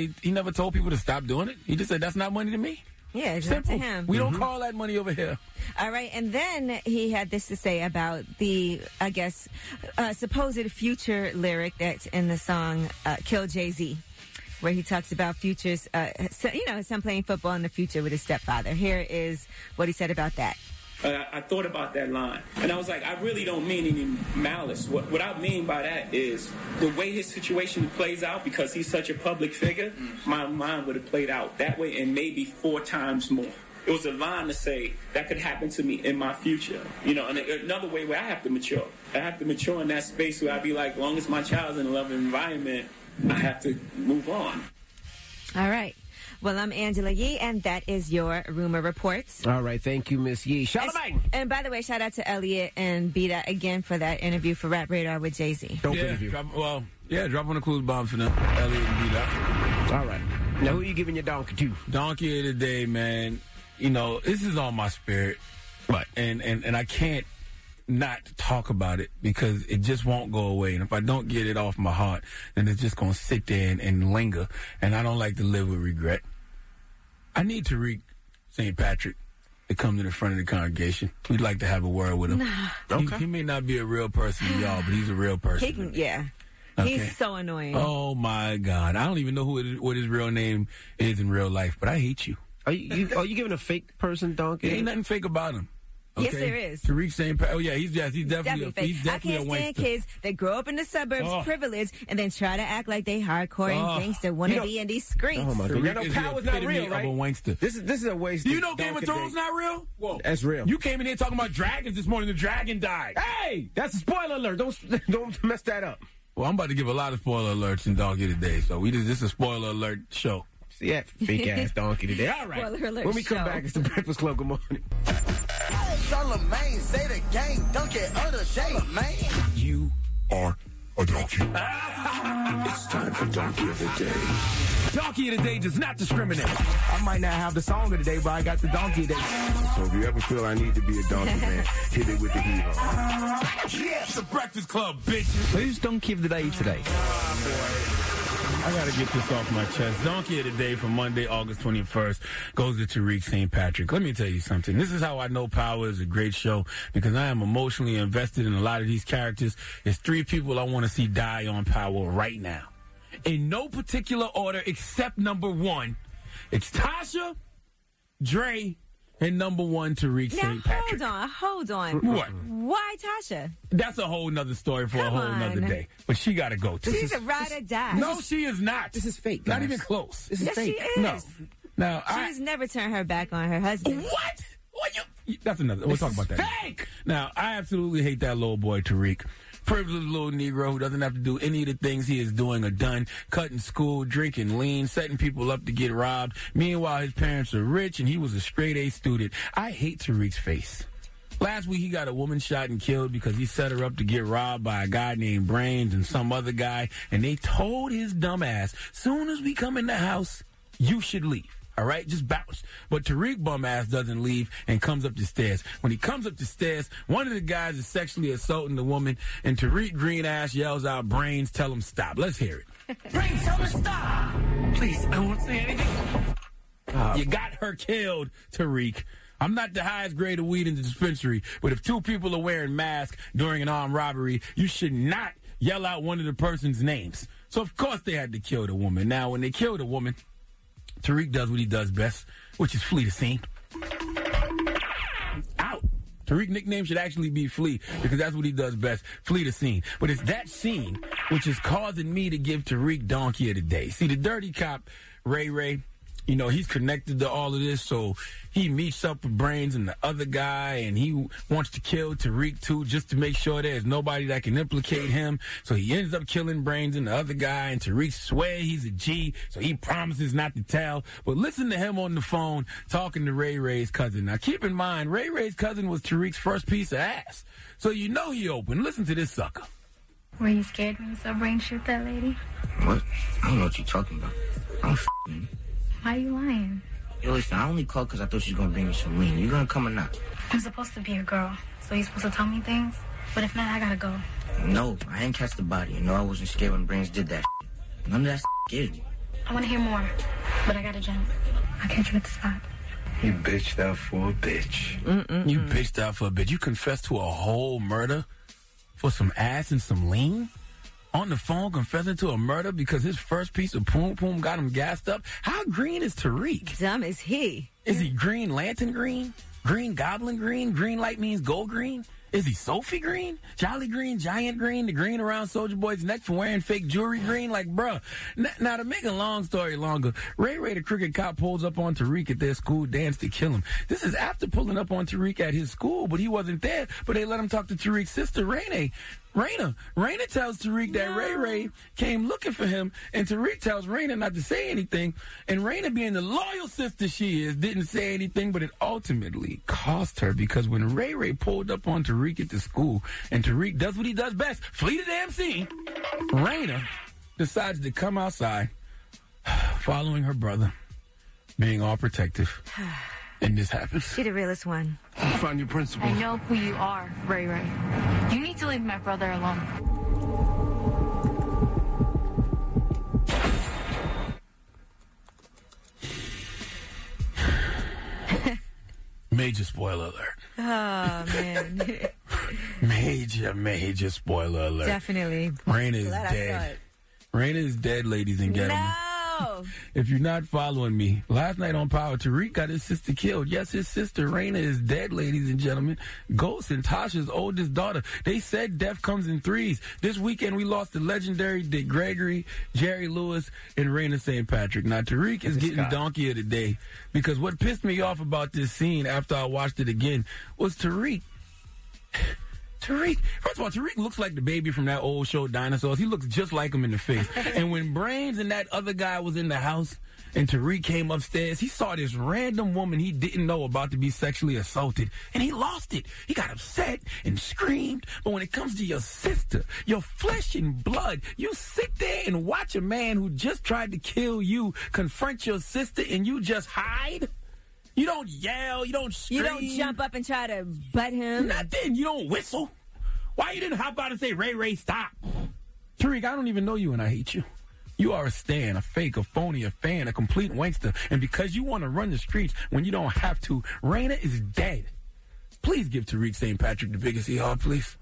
told people to stop doing it. He just said, that's not money to me. Yeah, it's simple. not to him. We don't call that money over here. All right, and then he had this to say about the, I guess, supposed Future lyric that's in the song Kill Jay-Z, where he talks about Future's, his son playing football in the future with his stepfather. Here is what he said about that. I thought about that line, and I was like, I really don't mean any malice. What I mean by that is the way his situation plays out, because he's such a public figure, my mind would have played out that way and maybe 4 times more. It was a line to say that could happen to me in my future. And another way where I have to mature. I have to mature in that space where I be like, as long as my child's in a loving environment, I have to move on. All right. Well, I'm Angela Yee, and that is your Rumor Reports. All right, thank you, Miss Yee. Charlamagne! And by the way, shout out to Elliot and Bida again for that interview for Rap Radar with Jay-Z. Drop on the clues bomb for them, Elliot and Bida. All right. Now, who are you giving your donkey to? Donkey of the day, man. This is on my spirit. Right. And I can't not talk about it because it just won't go away. And if I don't get it off my heart, then it's just going to sit there and linger. And I don't like to live with regret. I need Tariq St. Patrick to come to the front of the congregation. We'd like to have a word with him. Nah. Okay. He may not be a real person to y'all, but he's a real person. Yeah. Okay. He's so annoying. Oh, my God. I don't even know what his real name is in real life, but I hate you. Are you giving a fake person donkey? There ain't nothing fake about him. Okay. Yes, there is. Tariq St. Patrick. Oh, yeah, he's definitely fake. I can't stand kids that grow up in the suburbs, privileged, and then try to act like they hardcore and gangster, want to be in these streets. Oh, my God. Power's not real, right? This is a waste. Do you know Game of Thrones not real? Whoa. That's real. You came in here talking about dragons this morning. The dragon died. Hey, that's a spoiler alert. Don't mess that up. Well, I'm about to give a lot of spoiler alerts in Donkey today, so this is a spoiler alert show. See that fake-ass donkey today. All right. Spoiler alert when we come back, it's the Breakfast Club. Good morning. Charlamagne, say the gang, donkey of the day, man. You are a donkey. It's time for Donkey of the Day. Donkey of the Day does not discriminate. I might not have the song of the day, but I got the donkey of the day. So if you ever feel I need to be a donkey, man, hit it with the hee-haw. Yeah, it's the Breakfast Club, bitches. Who's Donkey of the Day today? I got to get this off my chest. Donkey of the Day for Monday, August 21st goes to Tariq St. Patrick. Let me tell you something. This is how I know Power is a great show, because I am emotionally invested in a lot of these characters. There's 3 people I want to see die on Power right now. In no particular order except number 1. It's Tasha, Dre, and number 1, Tariq St. Patrick. Hold on. What? Why Tasha? That's a whole nother story for a whole nother day. But she got to go. She's a ride or die. No, she is not. This is fake, Not guys. even close. This is fake. She is. No. Now, She's never turned her back on her husband. What? That's another. We'll talk about that. Fake! Now, I absolutely hate that little boy, Tariq. Privileged little Negro who doesn't have to do any of the things he is doing or done, cutting school, drinking lean, setting people up to get robbed. Meanwhile, his parents are rich and he was a straight A student. I hate Tariq's face. Last week, he got a woman shot and killed because he set her up to get robbed by a guy named Brains and some other guy, and they told his dumb ass, soon as we come in the house, you should leave. All right, just bounce. But Tariq bum ass doesn't leave and comes up the stairs. When he comes up the stairs, one of the guys is sexually assaulting the woman, and Tariq green ass yells out, Brains, tell him stop. Let's hear it. Brains, tell him stop. Please, I won't say anything. You got her killed, Tariq. I'm not the highest grade of weed in the dispensary, but if 2 people are wearing masks during an armed robbery, you should not yell out one of the person's names. So, of course, they had to kill the woman. Now, when they kill the woman, Tariq does what he does best, which is flee the scene. Out. Tariq's nickname should actually be Flea, because that's what he does best, flee the scene. But it's that scene which is causing me to give Tariq Donkey of the Day. See, the dirty cop, Ray Ray, you know, he's connected to all of this, so he meets up with Brains and the other guy, and he wants to kill Tariq, too, just to make sure there's nobody that can implicate him. So he ends up killing Brains and the other guy, and Tariq swears he's a G, so he promises not to tell. But listen to him on the phone talking to Ray Ray's cousin. Now, keep in mind, Ray Ray's cousin was Tariq's first piece of ass, so you know he open. Listen to this sucker. Were you scared when you saw Brains shoot that lady? What? I don't know what you're talking about. I'm f***ing. Why are you lying? Yo, listen, I only called because I thought she was going to bring me some lean. You going to come or not? I'm supposed to be your girl, so you're supposed to tell me things? But if not, I gotta go. No, I didn't catch the body. You know I wasn't scared when Brains did that shit. None of that scared me. I want to hear more, but I gotta jump. I'll catch you at the spot. You bitched out for a bitch. You bitched out for a bitch. You confessed to a whole murder for some ass and some lean? On the phone confessing to a murder because his first piece of poom poom got him gassed up? How green is Tariq? Dumb is he? Is he Green Lantern green? Green Goblin green? Green light means gold green? Is he Sophie green? Jolly green? Giant green? The green around Soulja Boy's neck for wearing fake jewelry green? Like, bruh. Now, to make a long story longer, Ray Ray the crooked cop pulls up on Tariq at their school dance to kill him. This is after pulling up on Tariq at his school, but he wasn't there. But they let him talk to Tariq's sister, Raina tells Tariq that Ray Ray came looking for him, and Tariq tells Raina not to say anything. And Raina, being the loyal sister she is, didn't say anything, but it ultimately cost her, because when Ray Ray pulled up on Tariq at the school, and Tariq does what he does best, flee the damn scene, Raina decides to come outside, following her brother, being all protective. And this happens. She the realest one. Find your principal. I know who you are, Ray Ray. You need to leave my brother alone. Major spoiler alert. Oh, man. Major spoiler alert. Definitely. Raina is dead. Raina is dead, ladies and gentlemen. No! If you're not following me, last night on Power, Tariq got his sister killed. Yes, his sister Raina is dead, ladies and gentlemen. Ghost and Tasha's oldest daughter. They said death comes in threes. This weekend, we lost the legendary Dick Gregory, Jerry Lewis, and Raina St. Patrick. Now, Tariq is getting donkey of the day, because what pissed me off about this scene after I watched it again was Tariq, first of all, Tariq looks like the baby from that old show, Dinosaurs. He looks just like him in the face. And when Brains and that other guy was in the house and Tariq came upstairs, he saw this random woman he didn't know about to be sexually assaulted, and he lost it. He got upset and screamed. But when it comes to your sister, your flesh and blood, you sit there and watch a man who just tried to kill you confront your sister, and you just hide? You don't yell. You don't scream. You don't jump up and try to butt him. Nothing. You don't whistle. Why you didn't hop out and say, Ray Ray, stop? Tariq, I don't even know you and I hate you. You are a stan, a fake, a phony, a fan, a complete wankster. And because you want to run the streets when you don't have to, Raina is dead. Please give Tariq St. Patrick the biggest hee-haw, please.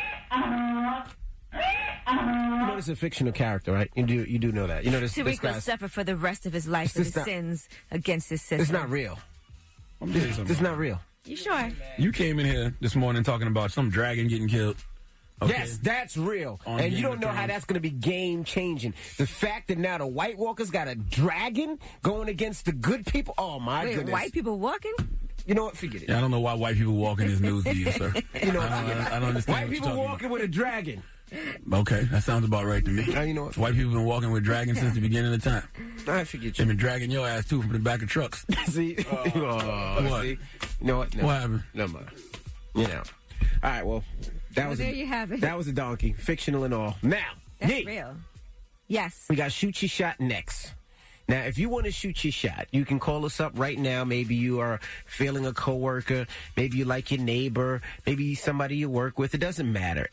You know, it's a fictional character, right? You do know that. You know, this Tariq will suffer for the rest of his life for his sins against his sister. It's not real. It's not real. You sure? You came in here this morning talking about some dragon getting killed. Okay. Yes, that's real. And you don't know how that's going to be game-changing. The fact that now the White Walkers got a dragon going against the good people. Oh, my goodness. White people walking? You know what? Forget it. Yeah, I don't know why white people walking is news to you, sir. You know, I don't understand. White people walking with a dragon. Okay, that sounds about right to me. You know what? White people been walking with dragons since the beginning of time. I forget you. They've been dragging your ass, too, from the back of trucks. See? What? See? You know what? No. What happened? Never mind. You know. All right, well, there you have it. That was a donkey, fictional and all. Now, that's real. Yes. We got Shoot Your Shot next. Now, if you want to shoot your shot, you can call us up right now. Maybe you are failing a coworker. Maybe you like your neighbor. Maybe somebody you work with. It doesn't matter.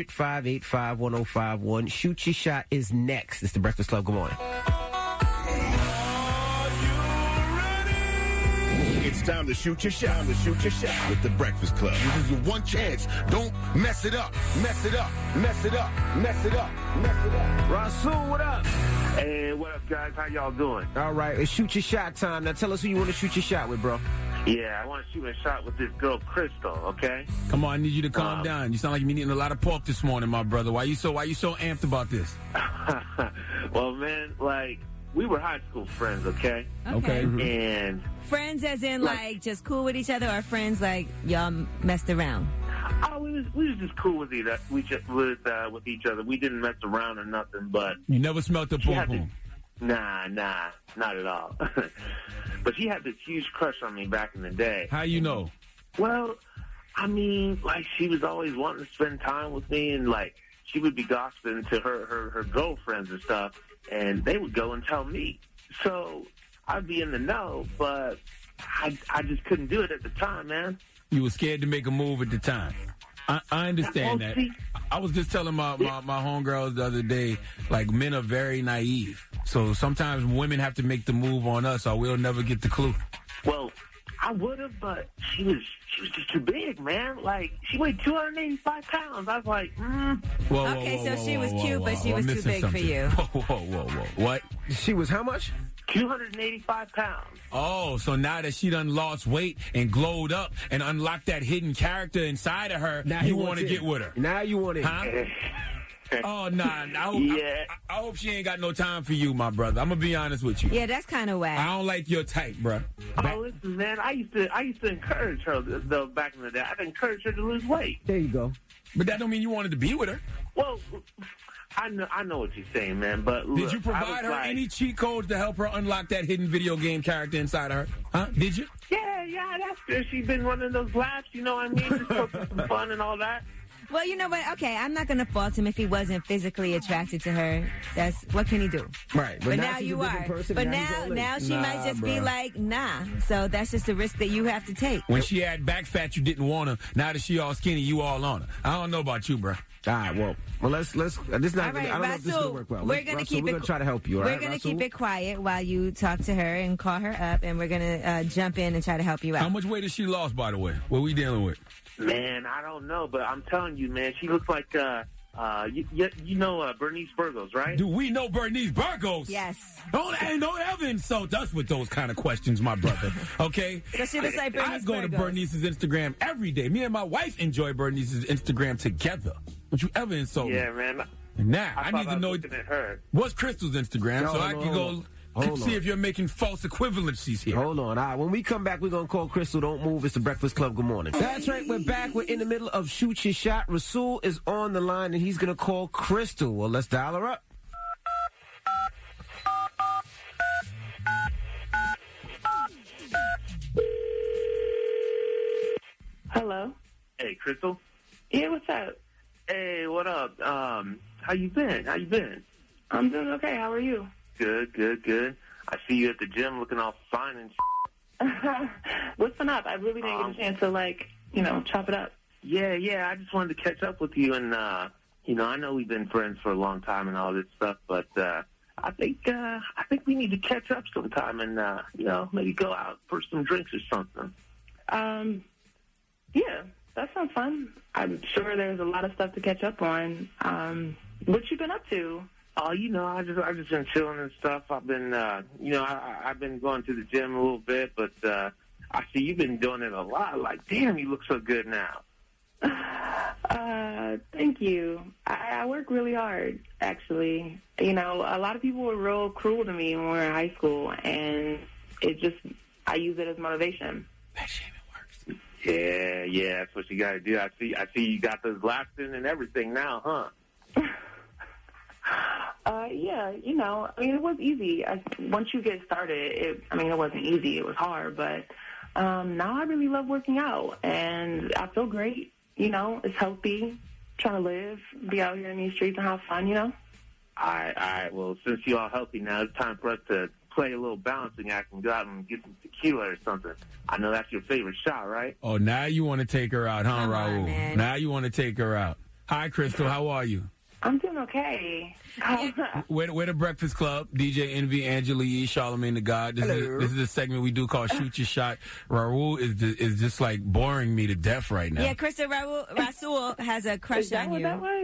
800-585-1051. Shoot Your Shot is next. It's the Breakfast Club. Good morning. It's time to shoot your shot. Shoot your shot with the Breakfast Club. This is your one chance. Don't mess it up. Mess it up. Mess it up. Mess it up. Mess it up. Rasul, what up? Hey, what up, guys? How y'all doing? All right, it's shoot your shot time. Now tell us who you want to shoot your shot with, bro. Yeah, I want to shoot a shot with this girl, Crystal, okay? Come on, I need you to calm down. You sound like you've been eating a lot of pork this morning, my brother. Why you so amped about this? Well, man, like, we were high school friends, okay? Okay. And friends as in, like, just cool with each other, or friends like y'all messed around? Oh, we was just cool with each other. We didn't mess around or nothing, but... You never smelled the pom-pom? Nah, not at all. But she had this huge crush on me back in the day. How you know? Well, I mean, like, she was always wanting to spend time with me, and, like, she would be gossiping to her girlfriends and stuff, and they would go and tell me. So I'd be in the know, but I just couldn't do it at the time, man. You were scared to make a move at the time. I understand that. I was just telling my homegirls the other day, like, men are very naive. So sometimes women have to make the move on us, or we'll never get the clue. Well, I would have, but she was just too big, man. Like, she weighed 285 pounds. I was like, Okay, so she was cute, but she was too big for you. Whoa. What? She was how much? 285 pounds. Oh, so now that she done lost weight and glowed up and unlocked that hidden character inside of her, now you want to get with her. Now you want it. Huh? Oh, nah. I hope she ain't got no time for you, my brother. I'm going to be honest with you. Yeah, that's kind of whack. I don't like your type, bro. Oh, listen, man, I used to encourage her, though, back in the day. I'd encourage her to lose weight. There you go. But that don't mean you wanted to be with her. Well, I know what you're saying, man, but look, did you provide her any cheat codes to help her unlock that hidden video game character inside of her? Huh? Did you? Yeah, that's good. She's been running those laps, you know what I mean? Just for some fun and all that. Well, you know what? Okay, I'm not going to fault him if he wasn't physically attracted to her. That's what can he do? Right. But now you are. But now she might just be like, nah. So that's just a risk that you have to take. When she had back fat, you didn't want her. Now that she all skinny, you all on her. I don't know about you, bro. All right, well, let's. This is not. Right, I don't know if this is gonna work well. We're gonna try to help you. We're gonna keep it quiet while you talk to her and call her up, and we're gonna jump in and try to help you out. How much weight has she lost, by the way? What are we dealing with? Man, I don't know, but I'm telling you, man, she looks like you know Bernice Burgos, right? Do we know Bernice Burgos? Yes. Don't ever insult us with those kind of questions, my brother. Okay? So she looks like Bernice I go to Bernice's Instagram every day. Me and my wife enjoy Bernice's Instagram together. Don't you ever insult me? Yeah, man. Now, I need to know at her. What's Crystal's Instagram so I can go see if you're making false equivalencies here. Hold on. All right, when we come back, we're going to call Crystal. Don't move. It's the Breakfast Club. Good morning. That's right. We're back. We're in the middle of Shoot Your Shot. Rasul is on the line, and he's going to call Crystal. Well, let's dial her up. Hello? Hey, Crystal? Yeah, what's up? Hey, what up? How you been? I'm doing okay. How are you? Good. I see you at the gym looking all fine and What's been up? I really didn't get a chance to, chop it up. Yeah. I just wanted to catch up with you, and, I know we've been friends for a long time and all this stuff, but I think we need to catch up sometime and, maybe go out for some drinks or something. Yeah, that sounds fun. I'm sure there's a lot of stuff to catch up on. What you been up to? Oh, I just been chilling and stuff. I've been, I've been going to the gym a little bit, but I see you've been doing it a lot. Like, damn, you look so good now. Thank you. I work really hard, actually. A lot of people were real cruel to me when we were in high school, and I use it as motivation. That shit works. Yeah, that's what you got to do. I see you got those laps in and everything now, huh? Yeah, it was easy. Once you get started, it wasn't easy. It was hard, but now I really love working out, and I feel great. It's healthy, trying to live, be out here in these streets and have fun, All right. Well, since you're all healthy now, it's time for us to play a little balancing act and go out and get some tequila or something. I know that's your favorite shot, right? Oh, now you want to take her out, huh, Come Raul? on, man. Now you want to take her out. Hi, Crystal. How are you? I'm doing okay. We're the Breakfast Club. DJ Envy, Angela Yee, Charlamagne the God. This is a segment we do called Shoot Your Shot. Raul is just like boring me to death right now. Yeah, Rasul has a crush on you. Is that what that was?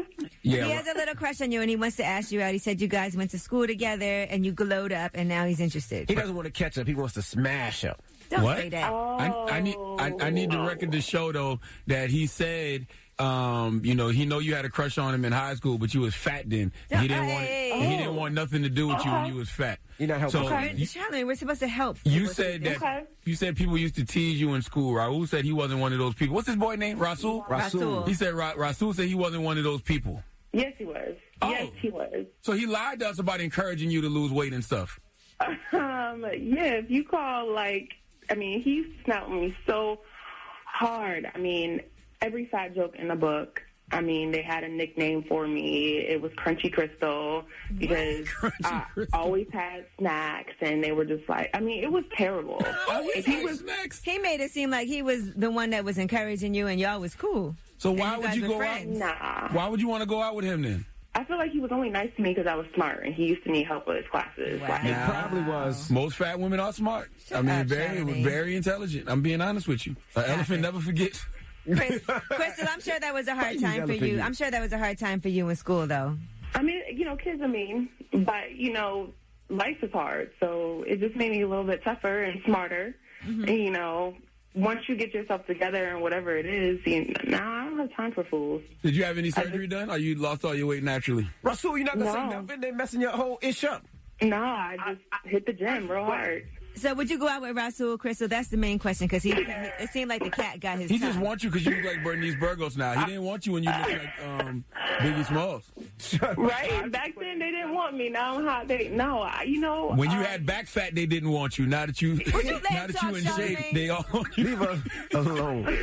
Yeah, He has a little crush on you, and he wants to ask you out. He said you guys went to school together, and you glowed up, and now he's interested. He doesn't want to catch up. He wants to smash up. Don't what? say that. I need the record to show, though, that he said, you know, he know you had a crush on him in high school, but you was fat then. And he didn't want nothing to do with you when you was fat. You're not helping. So, Charlie, we're supposed to help. You said that. You said people used to tease you in school. Raul said he wasn't one of those people. What's his boy name? Rasul? Rasul. He said Rasul said he wasn't one of those people. Yes, he was. Oh. Yes, he was. So he lied to us about encouraging you to lose weight and stuff. Yeah, if you call, he used to snout me so hard. I mean, every fat joke in the book, they had a nickname for me. It was Crunchy Crystal because I always had snacks, and they were just like, it was terrible. He made it seem like he was the one that was encouraging you, and y'all was cool. So why would you go out? Nah. Why would you want to go out with him then? I feel like he was only nice to me because I was smart, and he used to need help with his classes. Wow. He probably was. Most fat women are smart. Very intelligent. I'm being honest with you. An elephant never forgets. Crystal, I'm sure that was a hard time for you. I'm sure that was a hard time for you in school, though. Kids are mean, but, life is hard. So it just made me a little bit tougher and smarter. Mm-hmm. And, once you get yourself together and whatever it is, I don't have time for fools. Did you have any surgery done, or you lost all your weight naturally? Rasul, you're not going to say nothing? They messing your whole ish up. No, I just hit the gym real hard. So would you go out with Rasul, Crystal? That's the main question, because it seemed like the cat got his He time. just wants you because you look like Bernice Burgos now. He didn't want you when you look like Biggie Smalls. Right? Back then, they didn't want me. Now I'm hot. When you had back fat, they didn't want you. Now that you in shape, they all want you. Leave her alone.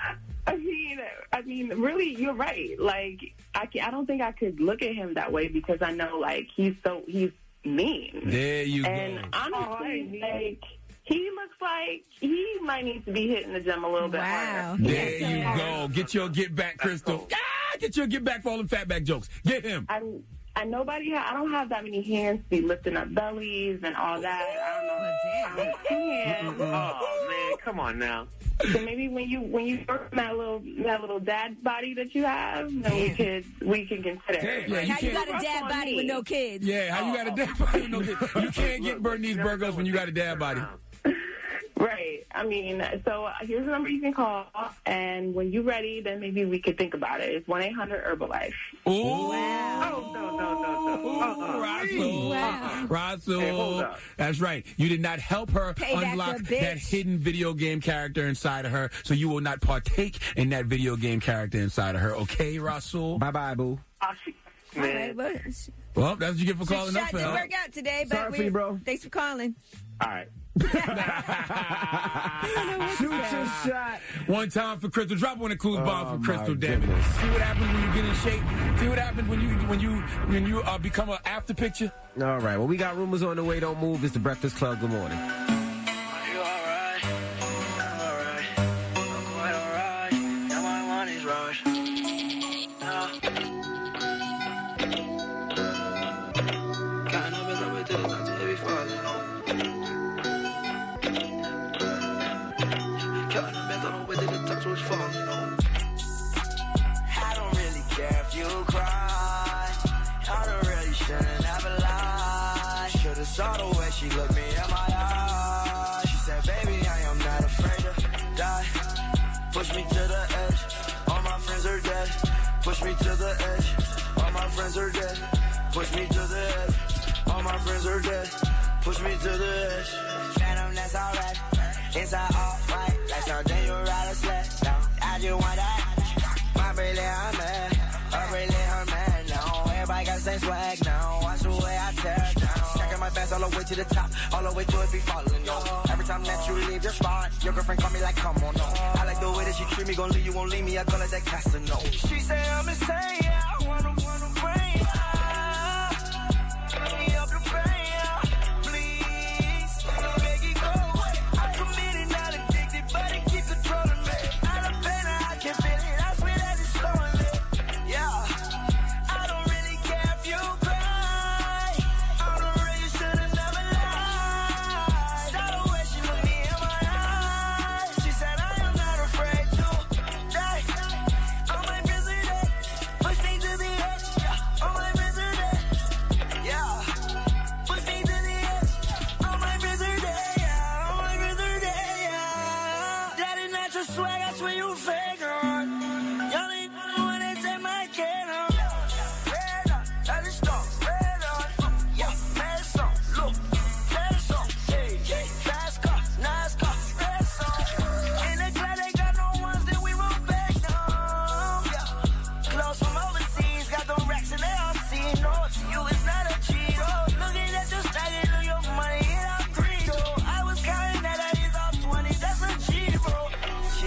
Really, you're right. I don't think I could look at him that way because I know, he's mean. There you go. And honestly, he looks like he might need to be hitting the gym a little bit harder. There you go. Get your get back, Crystal. Get your get back for all them fat back jokes. Get him. I don't have that many hands to be lifting up bellies and all that. I don't know. Hands. Oh man, come on now. So maybe when you work on that little dad body that you have, we can consider. Yeah, how you got a dad body with no kids? Yeah, how you got a dad body with no kids? You can't get Bernice Burgos when you got a dad body. Right. So here's the number you can call, and when you're ready, then maybe we could think about it. It's 1-800-HERBALIFE. Oh, wow. No. Rasul. Wow. Rasul. Hey, hold up. That's right. You did not help her unlock that hidden video game character inside of her, so you will not partake in that video game character inside of her. Okay, Rasul? Bye-bye, boo. Man. Well, that's what you get for calling us. Shot didn't work out today, but sorry for you, bro. Thanks for calling. All right. Shoot your shot. One time for Crystal. Drop one of Clues bomb for Crystal, damn it. See what happens when you get in shape. See what happens when you become an after picture. All right. Well, we got rumors on the way. Don't move. It's the Breakfast Club. Good morning. Saw the way she looked me in my eyes. She said, baby, I am not afraid to die. Push me to the edge. All my friends are dead. Push me to the edge. All my friends are dead. Push me to the edge. All my friends are dead. Push me to the edge. Phantom, that's alright. Inside all white. Like something you ride a sled. No, I just want that. My bracelet, I'm mad. Her bracelet, her man. No, everybody got the same swag now. Watch the way I tear down. My best all the way to the top, all the way to it be falling, no. Every time that you leave your spot, your girlfriend call me like, come on, no. I like the way that she treat me, gon' leave you, won't leave me, I call it that Casanova. She say I'm insane, yeah, I wanna bring ya. Turn me up the pain, yeah, please. Make it go away. I'm committed, not addicted, but it keep controlling me. Out of pain, I can feel it, I swear that it's slowing me. Yeah, I don't really care if you cry. Push me to the edge.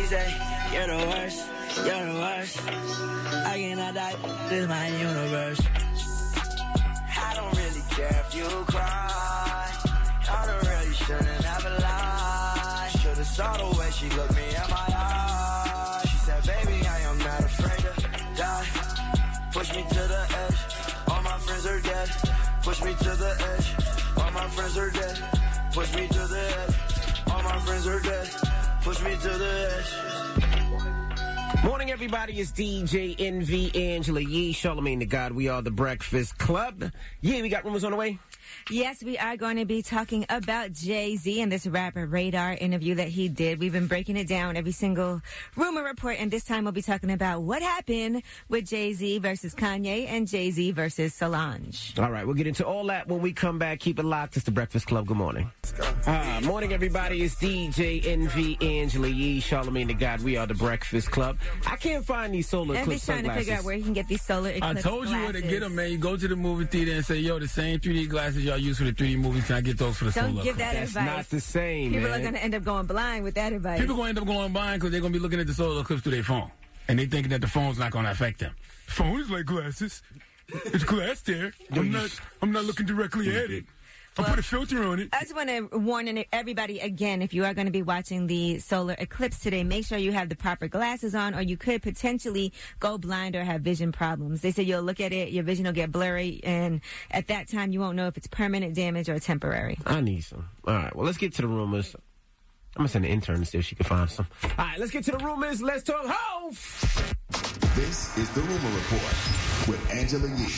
say, you're the worst, you're the worst. I cannot die, this is my universe. I don't really care if you cry. I don't really shouldn't have a lie. Should've saw the way she looked me in my eyes. She said, baby, I am not afraid to die. Push me to the edge, all my friends are dead. Push me to the edge, all my friends are dead. Push me to the edge, all my friends are dead. Push me to the edge. Morning, everybody. It's DJ NV, Angela Yee, Charlamagne the God. We are the Breakfast Club. Yeah, we got rumors on the way. Yes, we are going to be talking about Jay-Z and this Rapper Radar interview that he did. We've been breaking it down, every single rumor report, and this time we'll be talking about what happened with Jay-Z versus Kanye and Jay-Z versus Solange. All right, we'll get into all that when we come back. Keep it locked. It's the Breakfast Club. Good morning. Morning, everybody. It's DJ NV, Angela Yee, Charlamagne the God. We are the Breakfast Club. I can't find these solar and eclipse trying sunglasses. to figure out where he can get these solar eclipse I told you where to get them, man. You go to the movie theater and say, yo, the same 3D glasses y'all use for the 3D movies, can I get those for the solar Don't give that eclipse? advice. Not the same, People man. are going to end up going blind with that advice. People going to end up going blind because they're going to be looking at the solar eclipse through their phone. And they thinking that the phone's not going to affect them. Phone is like glasses. It's glass there. I'm not looking directly at it. I'll put a filter on it. I just want to warn everybody again, if you are going to be watching the solar eclipse today, make sure you have the proper glasses on, or you could potentially go blind or have vision problems. They say you'll look at it, your vision will get blurry, and at that time you won't know if it's permanent damage or temporary. I need some. All right, well, let's get to the rumors. I'm going to send an intern to see if she can find some. All right, let's get to the rumors. Let's talk ho! This is the Rumor Report with Angela Yee.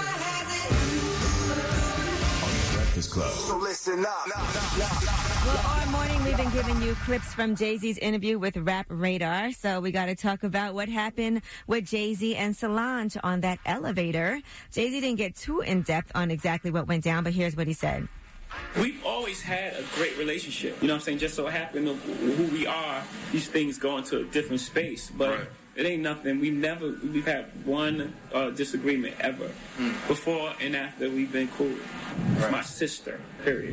Club. So listen up. Well, all morning we've been giving you clips from Jay-Z's interview with Rap Radar. So we got to talk about what happened with Jay-Z and Solange on that elevator. Jay-Z didn't get too in-depth on exactly what went down, but here's what he said. We've always had a great relationship. You know what I'm saying? Just so happened who we are, these things go into a different space. But right. It ain't nothing. We've had one disagreement ever. Before and after, we've been cool. Right. My sister, period.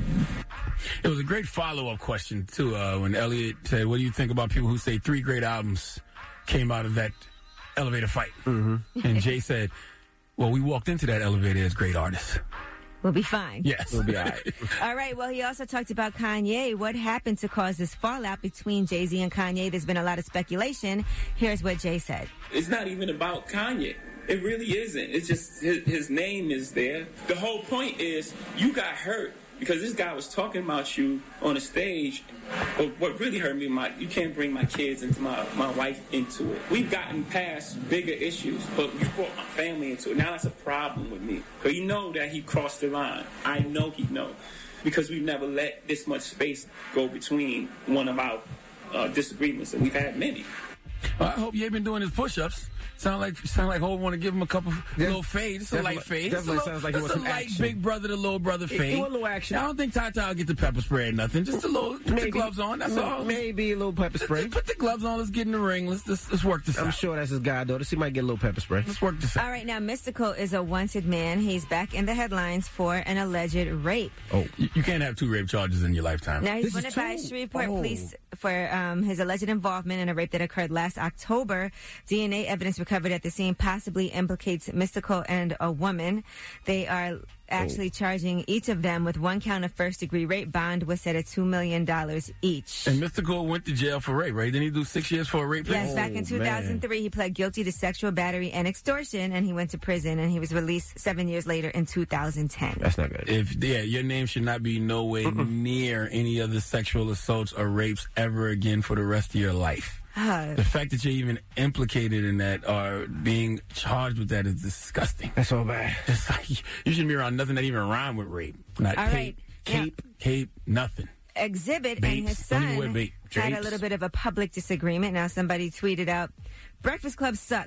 It was a great follow-up question, too, when Elliot said, what do you think about people who say 3 great albums came out of that elevator fight? Mm-hmm. And Jay said, well, we walked into that elevator as great artists. We'll be fine. Yes. We'll be all right. All right. Well, he also talked about Kanye. What happened to cause this fallout between Jay-Z and Kanye? There's been a lot of speculation. Here's what Jay said. It's not even about Kanye. It really isn't. It's just his name is there. The whole point is you got hurt because this guy was talking about you on a stage. But what really hurt me, you can't bring my kids and my wife into it. We've gotten past bigger issues, but you brought my family into it. Now that's a problem with me. Because you know that he crossed the line. I know he knows. Because we've never let this much space go between one of our disagreements, and we've had many. Well, I hope you ain't been doing his push-ups. Sound like Hov want to give him a couple little fades. It's a light fade. Definitely sounds like he wants some light action. Big brother to little brother fade. He want a little action. I don't think Tata will get the pepper spray or nothing. Just a little. Put the gloves on. That's all. Maybe a little pepper spray. Put the gloves on. Let's get in the ring. Let's work this out. I'm sure that's his goddaughter. She might get a little pepper spray. Let's work this out. All right, now Mystical is a wanted man. He's back in the headlines for an alleged rape. Oh, you can't have 2 rape charges in your lifetime. Now he's wanted by Shreveport police for his alleged involvement in a rape that occurred last October. DNA evidence recovered at the scene possibly implicates Mystical and a woman. They are actually charging each of them with 1 count of first-degree rape. Bond was set at $2 million each. And Mystical went to jail for rape, right? Didn't he do 6 years for a rape? Yes, back in 2003, he pled guilty to sexual battery and extortion, and he went to prison, and he was released 7 years later in 2010. That's not good. Your name should not be nowhere near any other sexual assaults or rapes ever again for the rest of your life. The fact that you're even implicated in that or being charged with that is disgusting. That's so bad. It's like, you shouldn't be around nothing that even rhyme with rape. Not cape, nothing. Exhibit Bapes. and his son had a Drapes. little bit of a public disagreement. Now somebody tweeted out, Breakfast Club sucks.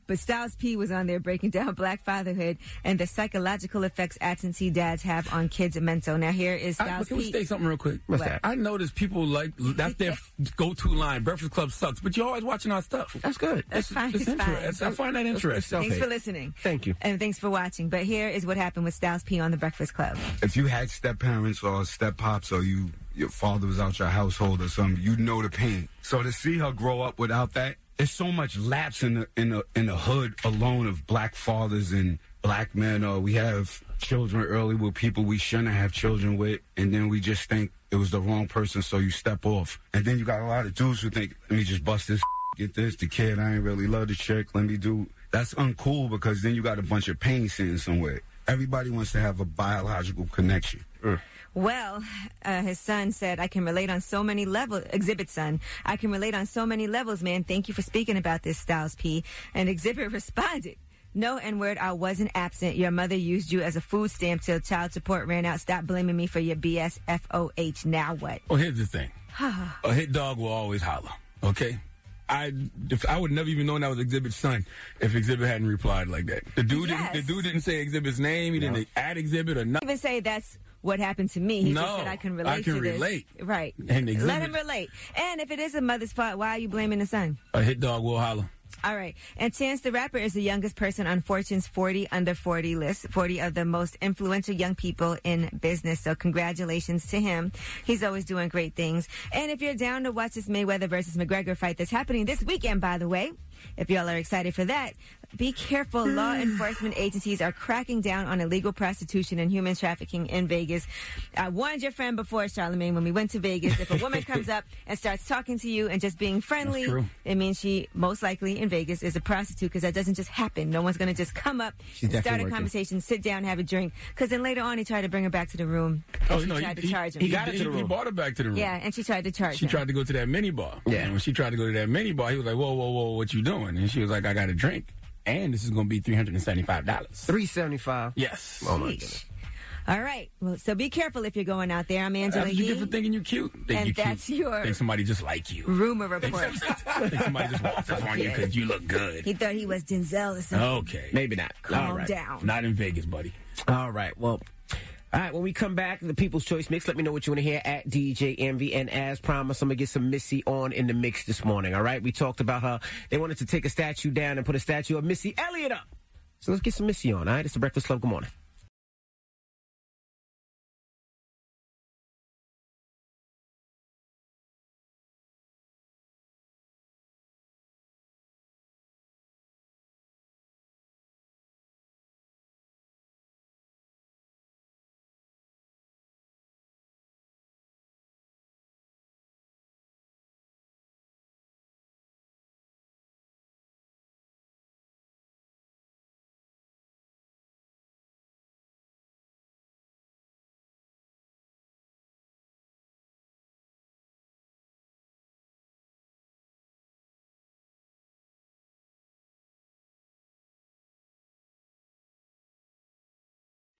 But Styles P was on there breaking down Black fatherhood and the psychological effects absentee dads have on kids' mental. Now here is Styles Can we P. say something real quick? What's that? I noticed people that's their go-to line. Breakfast Club sucks, but you're always watching our stuff. That's good. That's fine. It's fine. I find that interesting. Thanks for listening. Thank you. And thanks for watching. But here is what happened with Styles P on the Breakfast Club. If you had step-parents or step-pops or your father was out your household or something, you know the pain. So to see her grow up without that, there's so much lapse in the hood alone of black fathers and black men. We have children early with people we shouldn't have children with, and then we just think it was the wrong person, so you step off. And then you got a lot of dudes who think, let me just bust this, get this, the kid, I ain't really love the chick, let me do. That's uncool because then you got a bunch of pain sitting somewhere. Everybody wants to have a biological connection. Well, his son said, I can relate on so many levels. Exhibit son, I can relate on so many levels, man. Thank you for speaking about this, Styles P. And Exhibit responded, no N-word, I wasn't absent. Your mother used you as a food stamp till child support ran out. Stop blaming me for your BS FOH. Now what? Well, here's the thing. A hit dog will always holler, okay? I would never even known that was Exhibit's son if Exhibit hadn't replied like that. The dude didn't say Exhibit's name. He didn't add Exhibit or nothing. Even say that's what happened to me. He just said I can relate to this. Right. And let him relate. And if it is a mother's fault, why are you blaming the son? A hit dog will holler. All right. And Chance the Rapper is the youngest person on Fortune's 40 under 40 list, 40 of the most influential young people in business. So congratulations to him. He's always doing great things. And if you're down to watch this Mayweather versus McGregor fight that's happening this weekend, by the way, if y'all are excited for that, be careful. Law enforcement agencies are cracking down on illegal prostitution and human trafficking in Vegas. I warned your friend before, Charlamagne, when we went to Vegas, if a woman comes up and starts talking to you and just being friendly, it means she most likely in Vegas is a prostitute, because that doesn't just happen. No one's going to just come up, start a conversation, sit down, have a drink, because then later on he tried to bring her back to the room. She tried to charge him. He got her to the room. He brought her back to the room. Yeah, and she tried to charge him. She tried to go to that mini bar. Yeah. And when she tried to go to that mini bar, he was like, whoa, what you doing? And she was like, I got a drink. And this is going to be $375. $375? Yes. Oh, my goodness. All right. Well, so be careful if you're going out there. I'm Angela Yee. You get for thinking you're cute. And that's your... Think somebody just like you. Rumor report. Think somebody just walked up on you because you look good. He thought he was Denzel or something. Okay. Maybe not. Calm down. Not in Vegas, buddy. All right. Well... All right, when we come back, the People's Choice Mix, let me know what you want to hear at DJ Envy. And as promised, I'm going to get some Missy on in the mix this morning, all right? We talked about her. They wanted to take a statue down and put a statue of Missy Elliott up. So let's get some Missy on, all right? It's the Breakfast Club. Good morning.